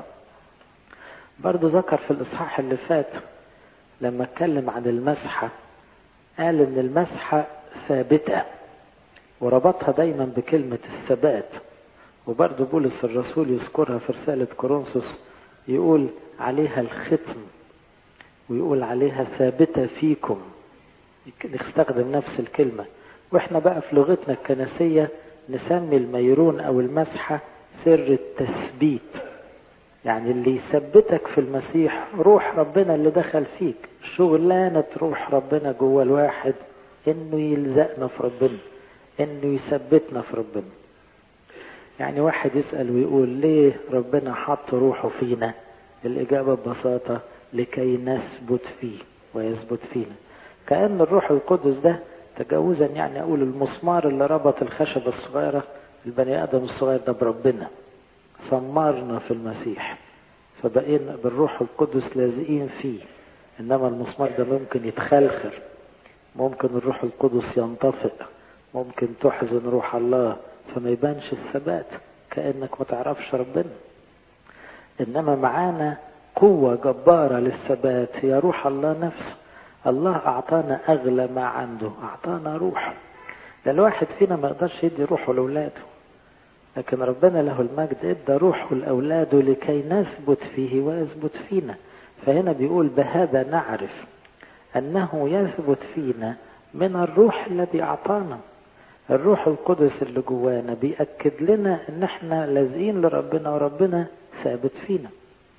A: برضو ذكر في الإصحاح اللي فات لما اتكلم عن المسحة، قال إن المسحة ثابتة، وربطها دايما بكلمة الثبات. وبرضو بولس الرسول يذكرها في رسالة كورنثوس، يقول عليها الختم، ويقول عليها ثابتة فيكم، نستخدم نفس الكلمة. واحنا بقى في لغتنا الكنسية نسمي الميرون او المسحة سر التثبيت. يعني اللي يثبتك في المسيح روح ربنا اللي دخل فيك، شغلانة روح ربنا جوه الواحد انه يلزقنا في ربنا، انه يثبتنا في ربنا. يعني واحد يسأل ويقول ليه ربنا حط روحه فينا؟ الإجابة ببساطة لكي نثبت فيه ويثبت فينا. كأن الروح القدس ده تجاوزا يعني أقول المسمار اللي ربط الخشبة الصغيرة، البني آدم الصغير ده بربنا، سمرنا في المسيح فبقينا بالروح القدس لازقين فيه. إنما المسمار ده ممكن يتخلخل، ممكن الروح القدس ينطفئ، ممكن تحزن روح الله فما يبانش الثبات، كأنك ما تعرفش ربنا. إنما معانا قوة جبارة للثبات، هي روح الله نفسه. الله أعطانا أغلى ما عنده، أعطانا روح. ده الواحد فينا ما يقدرش يدي روحه لأولاده، لكن ربنا له المجد ادى روحه لأولاده لكي نثبت فيه ويثبت فينا. فهنا بيقول بهذا نعرف أنه يثبت فينا من الروح الذي أعطانا. الروح القدس اللي جوانا بيأكد لنا ان احنا لازقين لربنا وربنا ثابت فينا.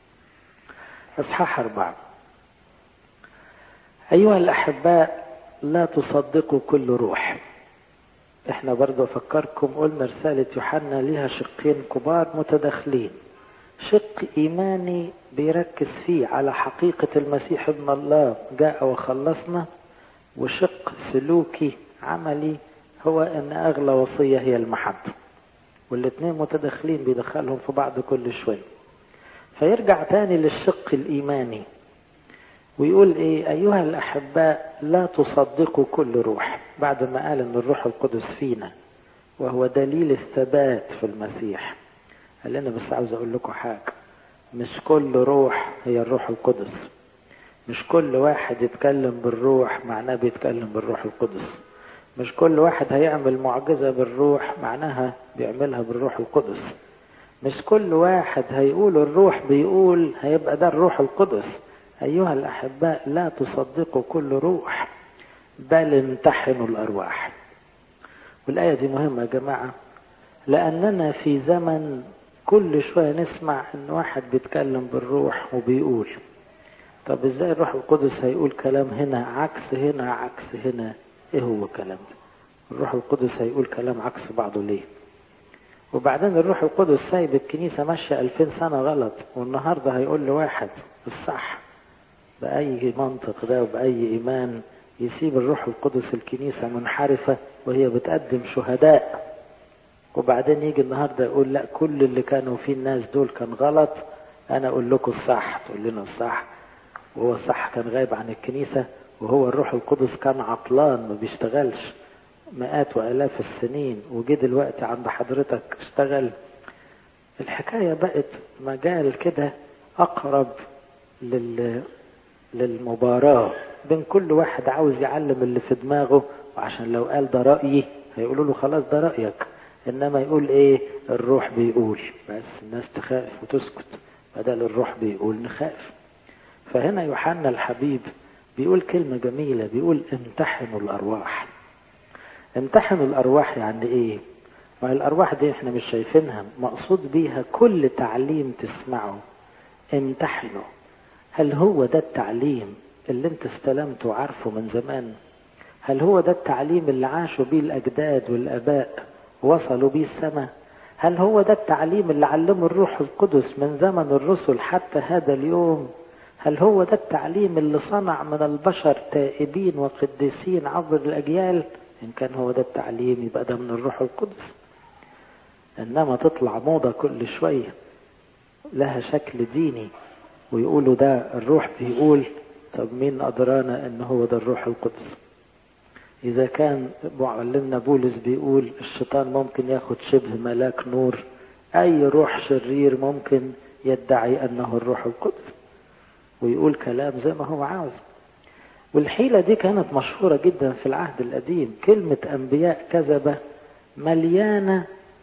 A: اصحاح 4. ايها الاحباء لا تصدقوا كل روح. احنا برضو افكركم قلنا رسالة يوحنا ليها شقين كبار متداخلين، شق ايماني بيركز فيه على حقيقة المسيح ابن الله جاء وخلصنا، وشق سلوكي عملي هو ان اغلى وصية هي المحبة. والاثنين متداخلين بيدخلهم في بعض كل شوية. فيرجع تاني للشق الايماني ويقول ايه؟ ايها الاحباء لا تصدقوا كل روح، بعد ما قال ان الروح القدس فينا وهو دليل الثبات في المسيح. قال لنا بس عاوز اقول لكم حاجة، مش كل روح هي الروح القدس. مش كل واحد يتكلم بالروح معناه بيتكلم بالروح القدس. مش كل واحد هيعمل معجزة بالروح معناها بيعملها بالروح القدس. مش كل واحد هيقول الروح بيقول هيبقى ده الروح القدس. أيها الأحباء لا تصدقوا كل روح، بل امتحنوا الأرواح. والآية دي مهمة يا جماعة، لأننا في زمن كل شوية نسمع أن واحد بيتكلم بالروح وبيقول. طب إزاي الروح القدس هيقول كلام هنا عكس هنا عكس هنا؟ إيه هو الكلام ده؟ الروح القدس هيقول كلام عكس بعضه ليه؟ وبعدين الروح القدس سايب الكنيسة ماشية 2000 سنة غلط، والنهاردة هيقول لواحد الصح بأي منطق ده وبأي إيمان يسيب الروح القدس الكنيسة منحرفة وهي بتقدم شهداء، وبعدين يجي النهاردة يقول لا كل اللي كانوا فيه الناس دول كان غلط، أنا أقول لكم الصح تقول لنا الصح، وهو الصح كان غايب عن الكنيسة، وهو الروح القدس كان عطلان ما بيشتغلش مئات وآلاف السنين، وجي دلوقتي عند حضرتك اشتغل. الحكاية بقت مجال كده أقرب للمباراة بين كل واحد عاوز يعلم اللي في دماغه، وعشان لو قال ده رأيي هيقولوا له خلاص ده رأيك، إنما يقول إيه؟ الروح بيقول، بس الناس تخاف وتسكت، بدل الروح بيقول نخاف. فهنا يوحنا الحبيب بيقول كلمة جميلة، بيقول امتحنوا الأرواح. امتحنوا الأرواح يعني إيه؟ ما الأرواح دي احنا مش شايفينها، مقصود بيها كل تعليم تسمعه امتحنوا. هل هو ده التعليم اللي انت استلمته عارفه من زمان؟ هل هو ده التعليم اللي عاشوا بيه الأجداد والآباء وصلوا بيه السماء؟ هل هو ده التعليم اللي علمه الروح القدس من زمن الرسل حتى هذا اليوم؟ هل هو ده التعليم اللي صنع من البشر تائبين وقديسين عبر الأجيال؟ إن كان هو ده التعليم يبقى ده من الروح القدس. إنما تطلع موضة كل شوية لها شكل ديني ويقولوا ده الروح بيقول، طب مين أدرانا إن هو ده الروح القدس؟ إذا كان معلمنا بولس بيقول الشيطان ممكن ياخد شبه ملاك نور، أي روح شرير ممكن يدعي أنه الروح القدس ويقول كلام زي ما هو عاوز. والحيلة دي كانت مشهورة جدا في العهد القديم. كلمة أنبياء كذبة مليانة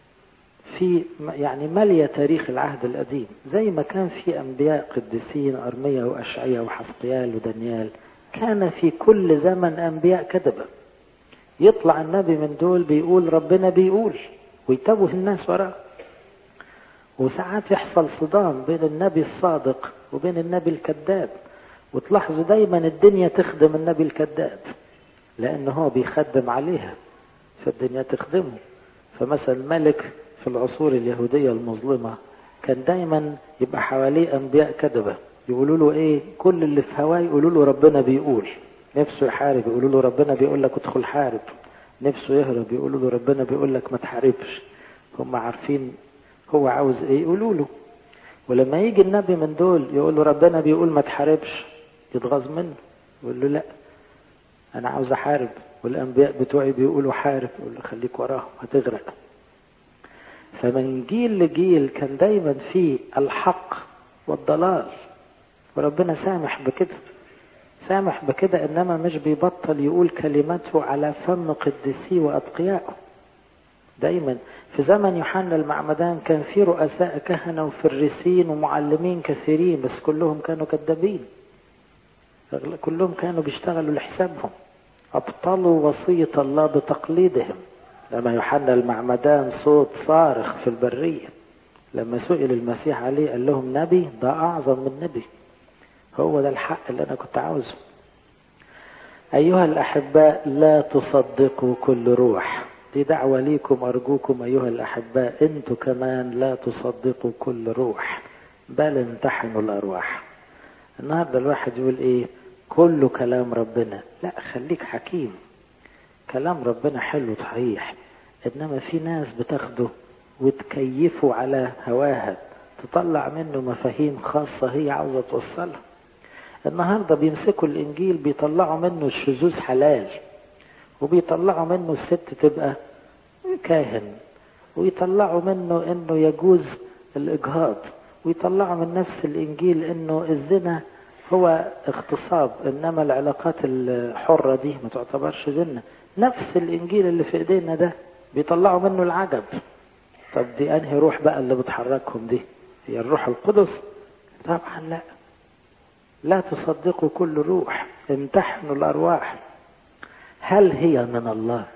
A: يعني مالية تاريخ العهد القديم، زي ما كان في أنبياء قديسين أرميا وأشعيا وحزقيال ودانيال، كان في كل زمن أنبياء كذبة. يطلع النبي من دول بيقول ربنا بيقول ويتوه الناس وراه. وساعات يحصل صدام بين النبي الصادق وبين النبي الكذاب، وتلاحظوا دايما الدنيا تخدم النبي الكذاب لأنه هو بيخدم عليها فالدنيا تخدمه. فمثلا ملك في العصور اليهودية المظلمة كان دايما يبقى حواليه أنبياء كذبة يقولوا له إيه؟ كل اللي في هواه يقولوا له ربنا بيقول. نفسه يحارب يقولوا له ربنا بيقول لك ادخل حارب. نفسه يهرب يقولوا له ربنا بيقول لك ما تحاربش. هم عارفين هو عاوز ايه يقولوا له. ولما يجي النبي من دول يقول له ربنا بيقول ما تحاربش، يتغاظ منه يقول له لا انا عاوز احارب، والانبياء بتوعي بيقولوا حارب، يقول له خليك وراه هتغرق. فمن جيل لجيل كان دايما فيه الحق والضلال، وربنا سامح بكده، سامح بكده، انما مش بيبطل يقول كلمته على فم قديسيه واتقيائه. دايما في زمن يوحنا المعمدان كان في رؤساء كهنة وفريسين ومعلمين كثيرين، بس كلهم كانوا كذابين، كلهم كانوا بيشتغلوا لحسابهم، أبطلوا وصية الله بتقليدهم. لما يوحنا المعمدان صوت صارخ في البرية لما سئل المسيح عليه قال لهم نبي ده أعظم من نبي. هو ده الحق اللي أنا كنت عاوزه. أيها الأحباء لا تصدقوا كل روح، دي دعوة ليكم أرجوكم أيها الأحباء، أنتوا كمان لا تصدقوا كل روح بل امتحنوا الأرواح. النهاردة الواحد يقول إيه؟ كله كلام ربنا. لا، خليك حكيم. كلام ربنا حلو صحيح، إنما في ناس بتاخده وتكيفه على هواها، تطلع منه مفاهيم خاصة هي عاوزة توصلها. النهاردة بيمسكوا الإنجيل بيطلعوا منه الشذوذ حلال، وبيطلعوا منه الست تبقى كاهن، ويطلعوا منه انه يجوز الاجهاض، ويطلعوا من نفس الانجيل انه الزنا هو اغتصاب، انما العلاقات الحرة دي ما تعتبرش زنا. نفس الانجيل اللي في ايدينا ده بيطلعوا منه العجب. طب دي انهي روح بقى اللي بتحركهم دي؟ هي الروح القدس؟ طبعا لا. لا تصدقوا كل روح، امتحنوا الارواح هل هي من الله؟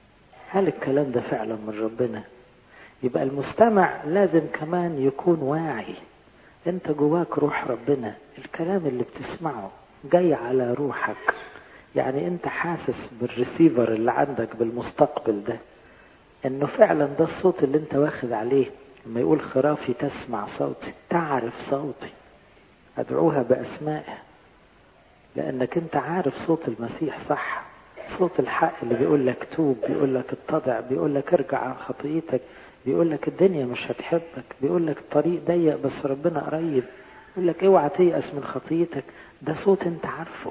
A: هل الكلام ده فعلا من ربنا؟ يبقى المستمع لازم كمان يكون واعي. انت جواك روح ربنا، الكلام اللي بتسمعه جاي على روحك، يعني انت حاسس بالريسيفر اللي عندك بالمستقبل ده انه فعلا ده الصوت اللي انت واخد عليه. لما يقول خرافي تسمع صوتي، تعرف صوتي، ادعوها باسمائها، لانك انت عارف صوت المسيح صح، صوت الحق اللي بيقول لك توب، بيقول لك اتضع، بيقول لك ارجع عن خطيئتك، بيقول لك الدنيا مش هتحبك، بيقول لك الطريق ضيق بس ربنا قريب، بيقول لك اوعى تيأس من خطيئتك. ده صوت انت عارفه.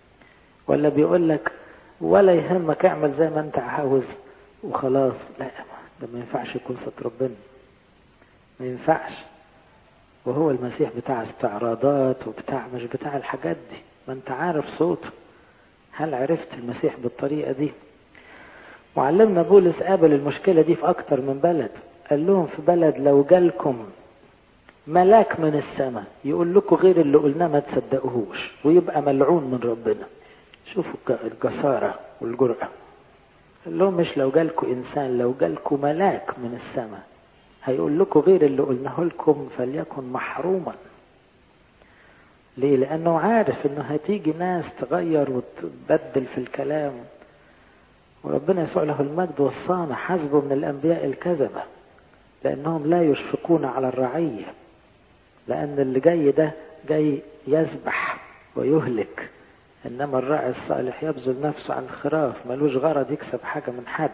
A: ولا بيقول لك ولا يهمك اعمل زي ما انت عاوز وخلاص؟ لا، ده ما ينفعش يكون صوت ربنا، ما ينفعش. وهو المسيح بتاع استعراضات وبتاع، مش بتاع الحاجات دي. ما انت عارف صوته. هل عرفت المسيح بالطريقة دي؟ معلمنا بولس قابل المشكلة دي في أكتر من بلد. قال لهم في بلد لو جالكم ملاك من السماء يقول لكم غير اللي قلناه ما تصدقوهوش ويبقى ملعون من ربنا. شوفوا الجسارة والجرأة. قال لهم مش لو جالكم إنسان، لو جالكم ملاك من السماء هيقول لكم غير اللي قلناه لكم فليكن محروما. ليه؟ لأنه عارف أنه هتيجي ناس تغير وتبدل في الكلام وربنا يسوع له المجد وصانا حسبه من الأنبياء الكذبة، لأنهم لا يشفقون على الرعية، لأن اللي جاي ده جاي يذبح ويهلك، إنما الراعي الصالح يبذل نفسه عن الخراف، ملوش غرض يكسب حاجة من حد.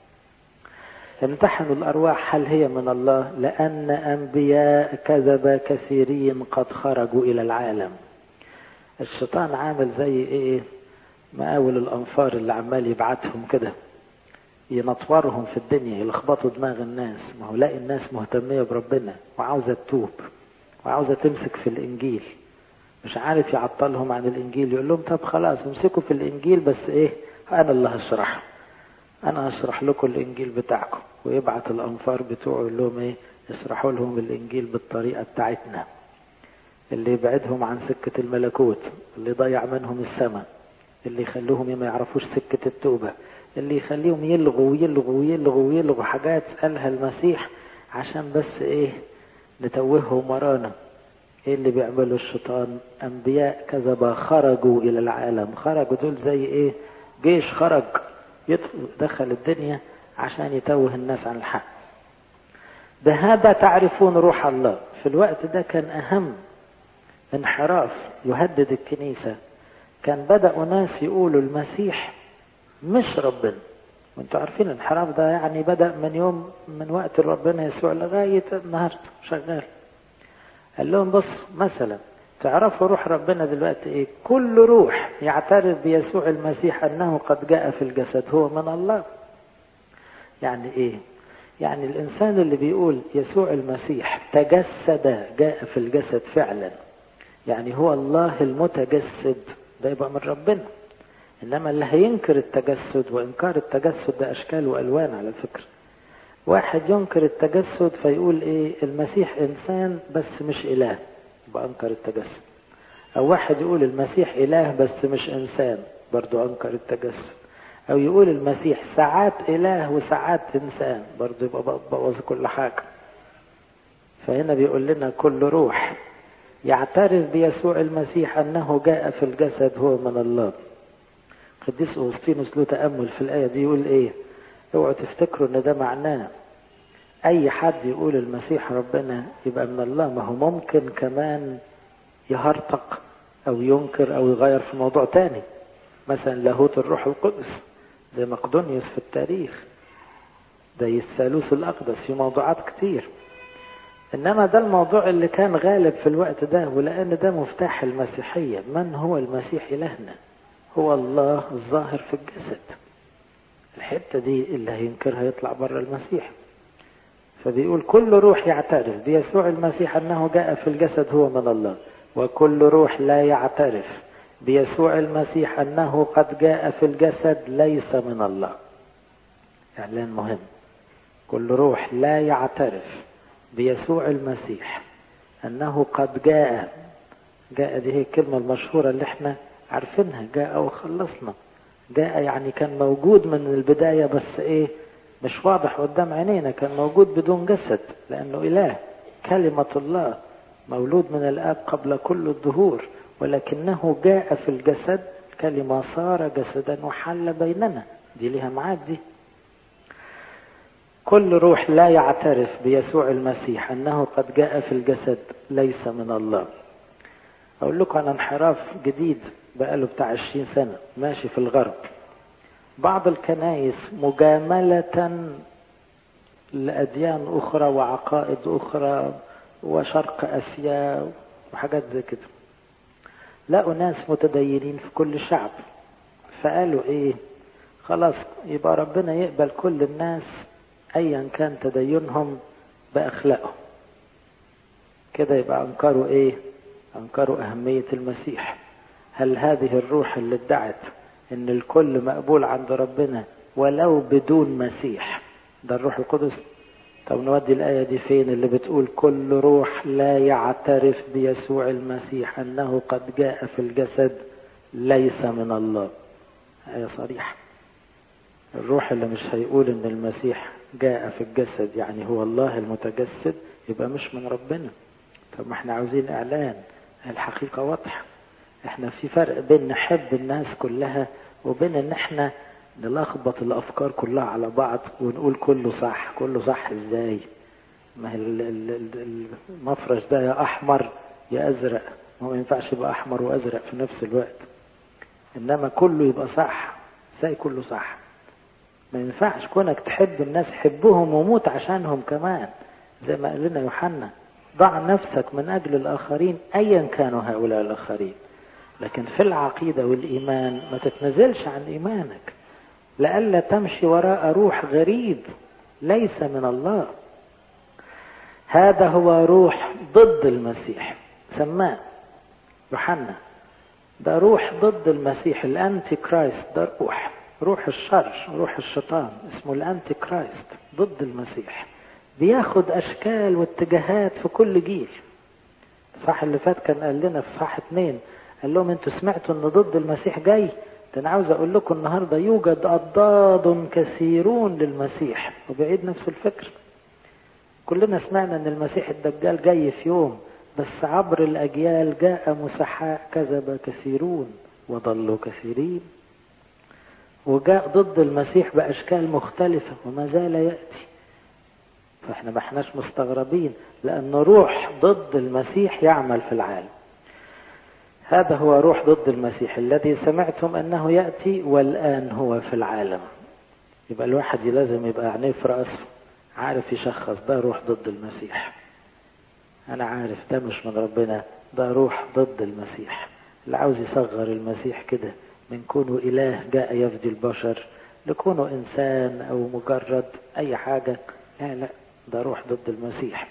A: امتحنوا الأرواح هل هي من الله، لأن أنبياء كذب كثيرين قد خرجوا إلى العالم. الشيطان عامل زي إيه؟ مقاول الأنفار اللي عمال يبعتهم كده ينطورهم في الدنيا، يلخبطوا دماغ الناس. ما هو لاقي الناس مهتمية بربنا وعاوزة تتوب وعاوزة تمسك في الإنجيل، مش عارف يعطلهم عن الإنجيل. يقول لهم طب خلاص امسكوا في الإنجيل، بس إيه؟ أنا اللي هشرح، أنا هشرح لكم الإنجيل بتاعكم. ويبعت الأنفار بتوعه يقول لهم إيه؟ اشرحوا لهم الإنجيل بالطريقة بتاعتنا، اللي يبعدهم عن سكة الملكوت، اللي يضيع منهم السماء، اللي يخلوهم ما يعرفوش سكة التوبة، اللي يخليهم يلغوا حاجات قالها المسيح عشان بس إيه؟ نتوههم ورانا. إيه اللي بيعمله الشيطان؟ أنبياء كذبة خرجوا إلى العالم. خرجوا دول زي إيه؟ جيش خرج دخل الدنيا عشان يتوه الناس عن الحق. بهذا تعرفون روح الله. في الوقت ده كان أهم انحراف يهدد الكنيسة، كان بدأوا ناس يقولوا المسيح مش ربنا. وانتوا عارفين الانحراف ده يعني بدأ من وقت ربنا يسوع لغاية النهاردة شغال. قال لهم بص مثلا تعرفوا روح ربنا دلوقتي ايه؟ كل روح يعترف بيسوع المسيح انه قد جاء في الجسد هو من الله. يعني ايه؟ يعني الانسان اللي بيقول يسوع المسيح تجسد جاء في الجسد فعلا، يعني هو الله المتجسد، ده يبقى من ربنا. انما اللي هينكر التجسد، وانكار التجسد ده اشكال والوان على فكرة. واحد ينكر التجسد فيقول ايه؟ المسيح انسان بس مش اله، يبقى انكر التجسد. او واحد يقول المسيح اله بس مش انسان، برضو انكر التجسد. او يقول المسيح ساعات اله وساعات انسان، برضو يبقى بوظ كل حاجة. فهنا بيقول لنا كل روح يعترف بيسوع المسيح انه جاء في الجسد هو من الله. قديس أوسطينوس له تأمل في الآية دي، يقول ايه؟ اوعوا تفتكروا ان ده معناه اي حد يقول المسيح ربنا يبقى من الله. ما هو ممكن كمان يهرطق او ينكر او يغير في موضوع تاني، مثلا لاهوت الروح القدس زي مقدونيوس في التاريخ، زي الثالوث الاقدس في موضوعات كتير. انما ده الموضوع اللي كان غالب في الوقت ده، ولان ده مفتاح المسيحية. من هو المسيح؟ إلهنا هو الله الظاهر في الجسد. الحتة دي اللي هينكرها يطلع بره المسيح. فبيقول كل روح يعترف بيسوع المسيح أنه جاء في الجسد هو من الله، وكل روح لا يعترف بيسوع المسيح أنه قد جاء في الجسد ليس من الله. إعلان مهم. كل روح لا يعترف بيسوع المسيح أنه قد جاء دي هي الكلمة المشهورة اللي احنا عارفينها، جاء وخلصنا. جاء يعني كان موجود من البداية، بس ايه؟ مش واضح قدام عينينا، كان موجود بدون جسد لأنه إله، كلمة الله مولود من الآب قبل كل الدهور، ولكنه جاء في الجسد، كلمة صار جسدا وحل بيننا. دي لها معاد دي. كل روح لا يعترف بيسوع المسيح أنه قد جاء في الجسد ليس من الله. أقول لكم عن انحراف جديد بقاله بتاع 20 سنة ماشي في الغرب. بعض الكنائس مجاملة لأديان أخرى وعقائد أخرى وشرق أسيا وحاجات زي كده، لقوا ناس متدينين في كل شعب، فقالوا إيه؟ خلاص يبقى ربنا يقبل كل الناس أيا كان تدينهم بأخلاقهم. كده يبقى أنكروا إيه؟ أنكروا أهمية المسيح. هل هذه الروح اللي ادعت إن الكل مقبول عند ربنا ولو بدون مسيح ده الروح القدس؟ طب نودي الآية دي فين اللي بتقول كل روح لا يعترف بيسوع المسيح أنه قد جاء في الجسد ليس من الله؟ آية صريحة. الروح اللي مش هيقول إن المسيح جاء في الجسد يعني هو الله المتجسد يبقى مش من ربنا. طب ما احنا عاوزين إعلان، الحقيقة واضحة. احنا في فرق بين نحب الناس كلها وبين ان احنا نلخبط الأفكار كلها على بعض ونقول كله صح. كله صح ازاي؟ ما هي المفرش ده يا أحمر يا أزرق، ما ينفعش يبقى أحمر وأزرق في نفس الوقت. إنما كله يبقى صح ازاي؟ كله صح. ما ينفعش كونك تحب الناس حبهم وموت عشانهم كمان، زي ما قال لنا يوحنا ضع نفسك من أجل الآخرين أيا كانوا هؤلاء الآخرين. لكن في العقيدة والإيمان ما تتنزلش عن إيمانك، لئلا تمشي وراء روح غريب ليس من الله. هذا هو روح ضد المسيح، سماه يوحنا ده روح ضد المسيح، الأنتي كرايست. ده روح الشر، روح الشيطان، اسمه الأنتي كرايست، ضد المسيح. بياخد أشكال واتجاهات في كل جيل. صح اللي فات كان قال لنا في صح 2 قال لهم انتوا سمعتوا ان ضد المسيح جاي؟ ده انا عاوز اقول لكم النهارده يوجد اضداد كثيرون للمسيح، وبعيد نفس الفكر. كلنا سمعنا ان المسيح الدجال جاي في يوم، بس عبر الاجيال جاء مسحاء كذب كثيرون وضلوا كثيرين، وجاء ضد المسيح باشكال مختلفه وما زال ياتي. فاحنا ما احناش مستغربين، لان روح ضد المسيح يعمل في العالم. هذا هو روح ضد المسيح الذي سمعتم أنه يأتي والآن هو في العالم. يبقى الواحد لازم يبقى عينيه في رأسه، عارف يشخص ده روح ضد المسيح. أنا عارف ده مش من ربنا، ده روح ضد المسيح، اللي عاوز يصغر المسيح كده من كونه إله جاء يفدي البشر لكونه إنسان أو مجرد أي حاجة. لا، ده روح ضد المسيح.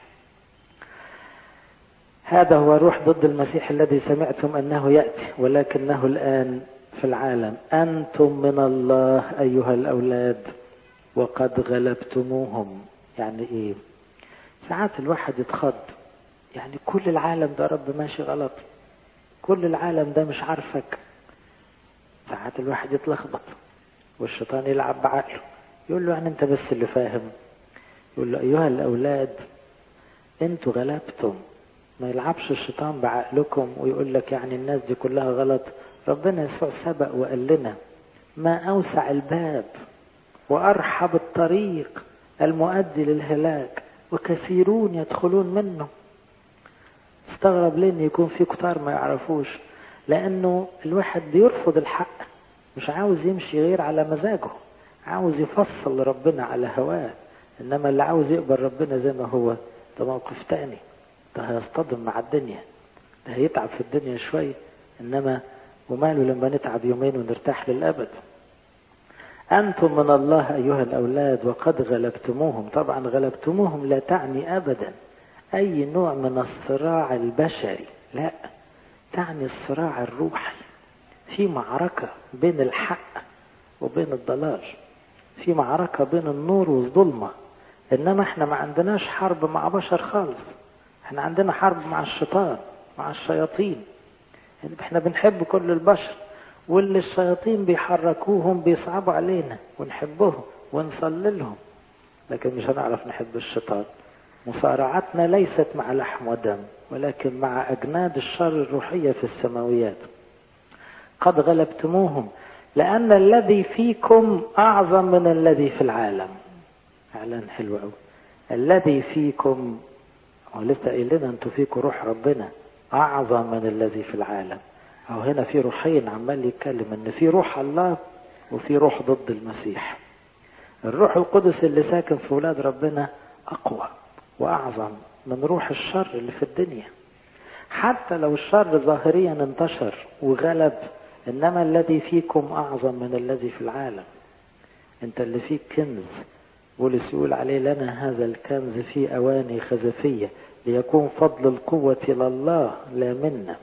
A: هذا هو روح ضد المسيح الذي سمعتم أنه يأتي ولكنه الآن في العالم. أنتم من الله أيها الأولاد وقد غلبتموهم. يعني إيه؟ ساعات الواحد يتخض، يعني كل العالم ده رب ماشي غلط، كل العالم ده مش عارفك. ساعات الواحد يتلخبط والشيطان يلعب بعقله، يقول له يعني أنت بس اللي فاهم. يقول له أيها الأولاد أنتوا غلبتم. ما يلعبش الشيطان بعقلكم ويقول لك يعني الناس دي كلها غلط. ربنا يسوع سبق وقال لنا ما أوسع الباب وأرحب الطريق المؤدي للهلاك وكثيرون يدخلون منه. استغرب ليه ان يكون في كتار ما يعرفوش؟ لأنه الواحد بيرفض الحق، مش عاوز يمشي غير على مزاجه، عاوز يفصل ربنا على هواه. إنما اللي عاوز يقبل ربنا زي ما هو ده موقف تاني، ده هيصطدم مع الدنيا، ده هيتعب في الدنيا شوية. إنما وماله لما نتعب يومين ونرتاح للأبد. أنتم من الله أيها الأولاد وقد غلبتموهم. طبعا غلبتموهم لا تعني أبدا أي نوع من الصراع البشري، لا، تعني الصراع الروحي. في معركة بين الحق وبين الضلال، في معركة بين النور والظلمة. إنما احنا ما عندناش حرب مع بشر خالص، احنا عندنا حرب مع الشيطان، مع الشياطين. يعني احنا بنحب كل البشر، واللي الشياطين بيحركوهم بيصعبوا علينا ونحبهم ونصلي لهم، لكن مش هنعرف نحب الشيطان. مصارعتنا ليست مع لحم ودم، ولكن مع أجناد الشر الروحية في السماويات. قد غلبتموهم لأن الذي فيكم أعظم من الذي في العالم. إعلان حلو قوي. الذي فيكم، ولسه قايل لنا أنتوا فيكم روح ربنا أعظم من الذي في العالم. أو هنا في روحين عمال يتكلم، إن في روح الله وفي روح ضد المسيح. الروح القدس اللي ساكن في ولاد ربنا أقوى وأعظم من روح الشر اللي في الدنيا. حتى لو الشر ظاهريا انتشر وغلب، إنما الذي فيكم أعظم من الذي في العالم. أنت اللي فيك كنز، بولس يقول عليه لنا هذا الكنز في أواني خزفية ليكون فضل القوة لله لا منا.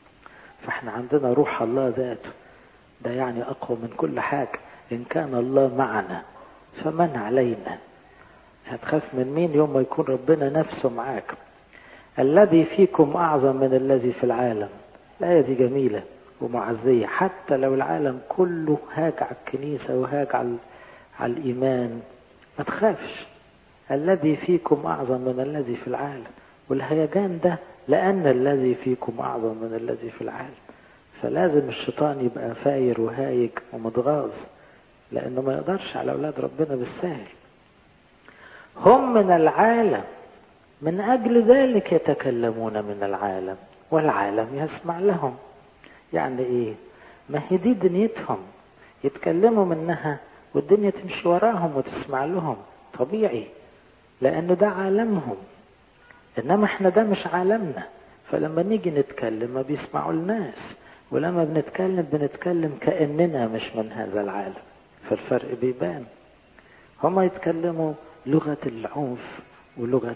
A: فاحنا عندنا روح الله ذاته، ده يعني أقوى من كل حاجة. إن كان الله معنا فمن علينا؟ هتخاف من مين يوم ما يكون ربنا نفسه معاك؟ الذي فيكم أعظم من الذي في العالم. الآية دي جميلة ومعزية. حتى لو العالم كله هاج على الكنيسة وهاج على الإيمان، ما تخافش. الذي فيكم أعظم من الذي في العالم. والهيجان ده لأن الذي فيكم أعظم من الذي في العالم. فلازم الشيطان يبقى فاير وهايج ومتغاظ، لأنه ما يقدرش على أولاد ربنا بالسهل. هم من العالم، من أجل ذلك يتكلمون من العالم والعالم يسمع لهم. يعني إيه؟ ما هي دي دنيتهم، يتكلموا منها والدنيا تمشي وراهم وتسمع لهم، طبيعي، لأنه ده عالمهم. إنما إحنا ده مش عالمنا، فلما نيجي نتكلم ما بيسمعوا الناس، ولما بنتكلم كأننا مش من هذا العالم، فالفرق بيبان. هما يتكلموا لغة العنف ولغة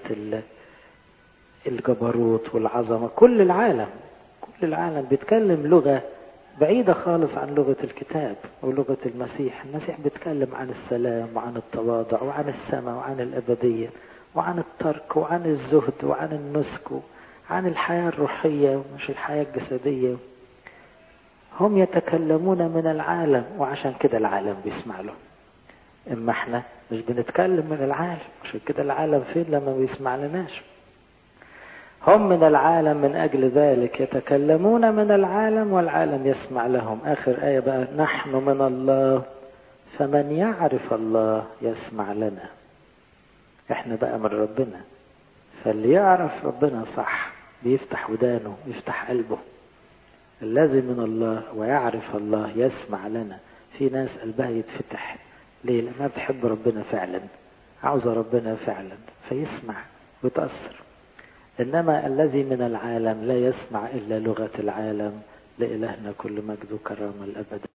A: الجبروت والعظمة. كل العالم بيتكلم لغة بعيدة خالص عن لغة الكتاب ولغة المسيح. المسيح بيتكلم عن السلام وعن التواضع وعن السماء وعن الأبدية وعن الترك وعن الزهد وعن النسك وعن الحياة الروحية ومش الحياة الجسدية. هم يتكلمون من العالم، وعشان كده العالم بيسمع لهم. اما احنا مش بنتكلم من العالم، عشان كده العالم فين لما بيسمع لناش. هم من العالم، من أجل ذلك يتكلمون من العالم والعالم يسمع لهم. آخر آية بقى، نحن من الله فمن يعرف الله يسمع لنا. احنا بقى من ربنا، فاللي يعرف ربنا صح بيفتح ودانه يفتح قلبه. الذي من الله ويعرف الله يسمع لنا. في ناس قلبها يتفتح، ليه؟ لأنها بتحب ربنا فعلا، عاوزة ربنا فعلا، فيسمع ويتأثر. إنما الذي من العالم لا يسمع إلا لغة العالم. لإلهنا كل مجد وكرامة الأبد.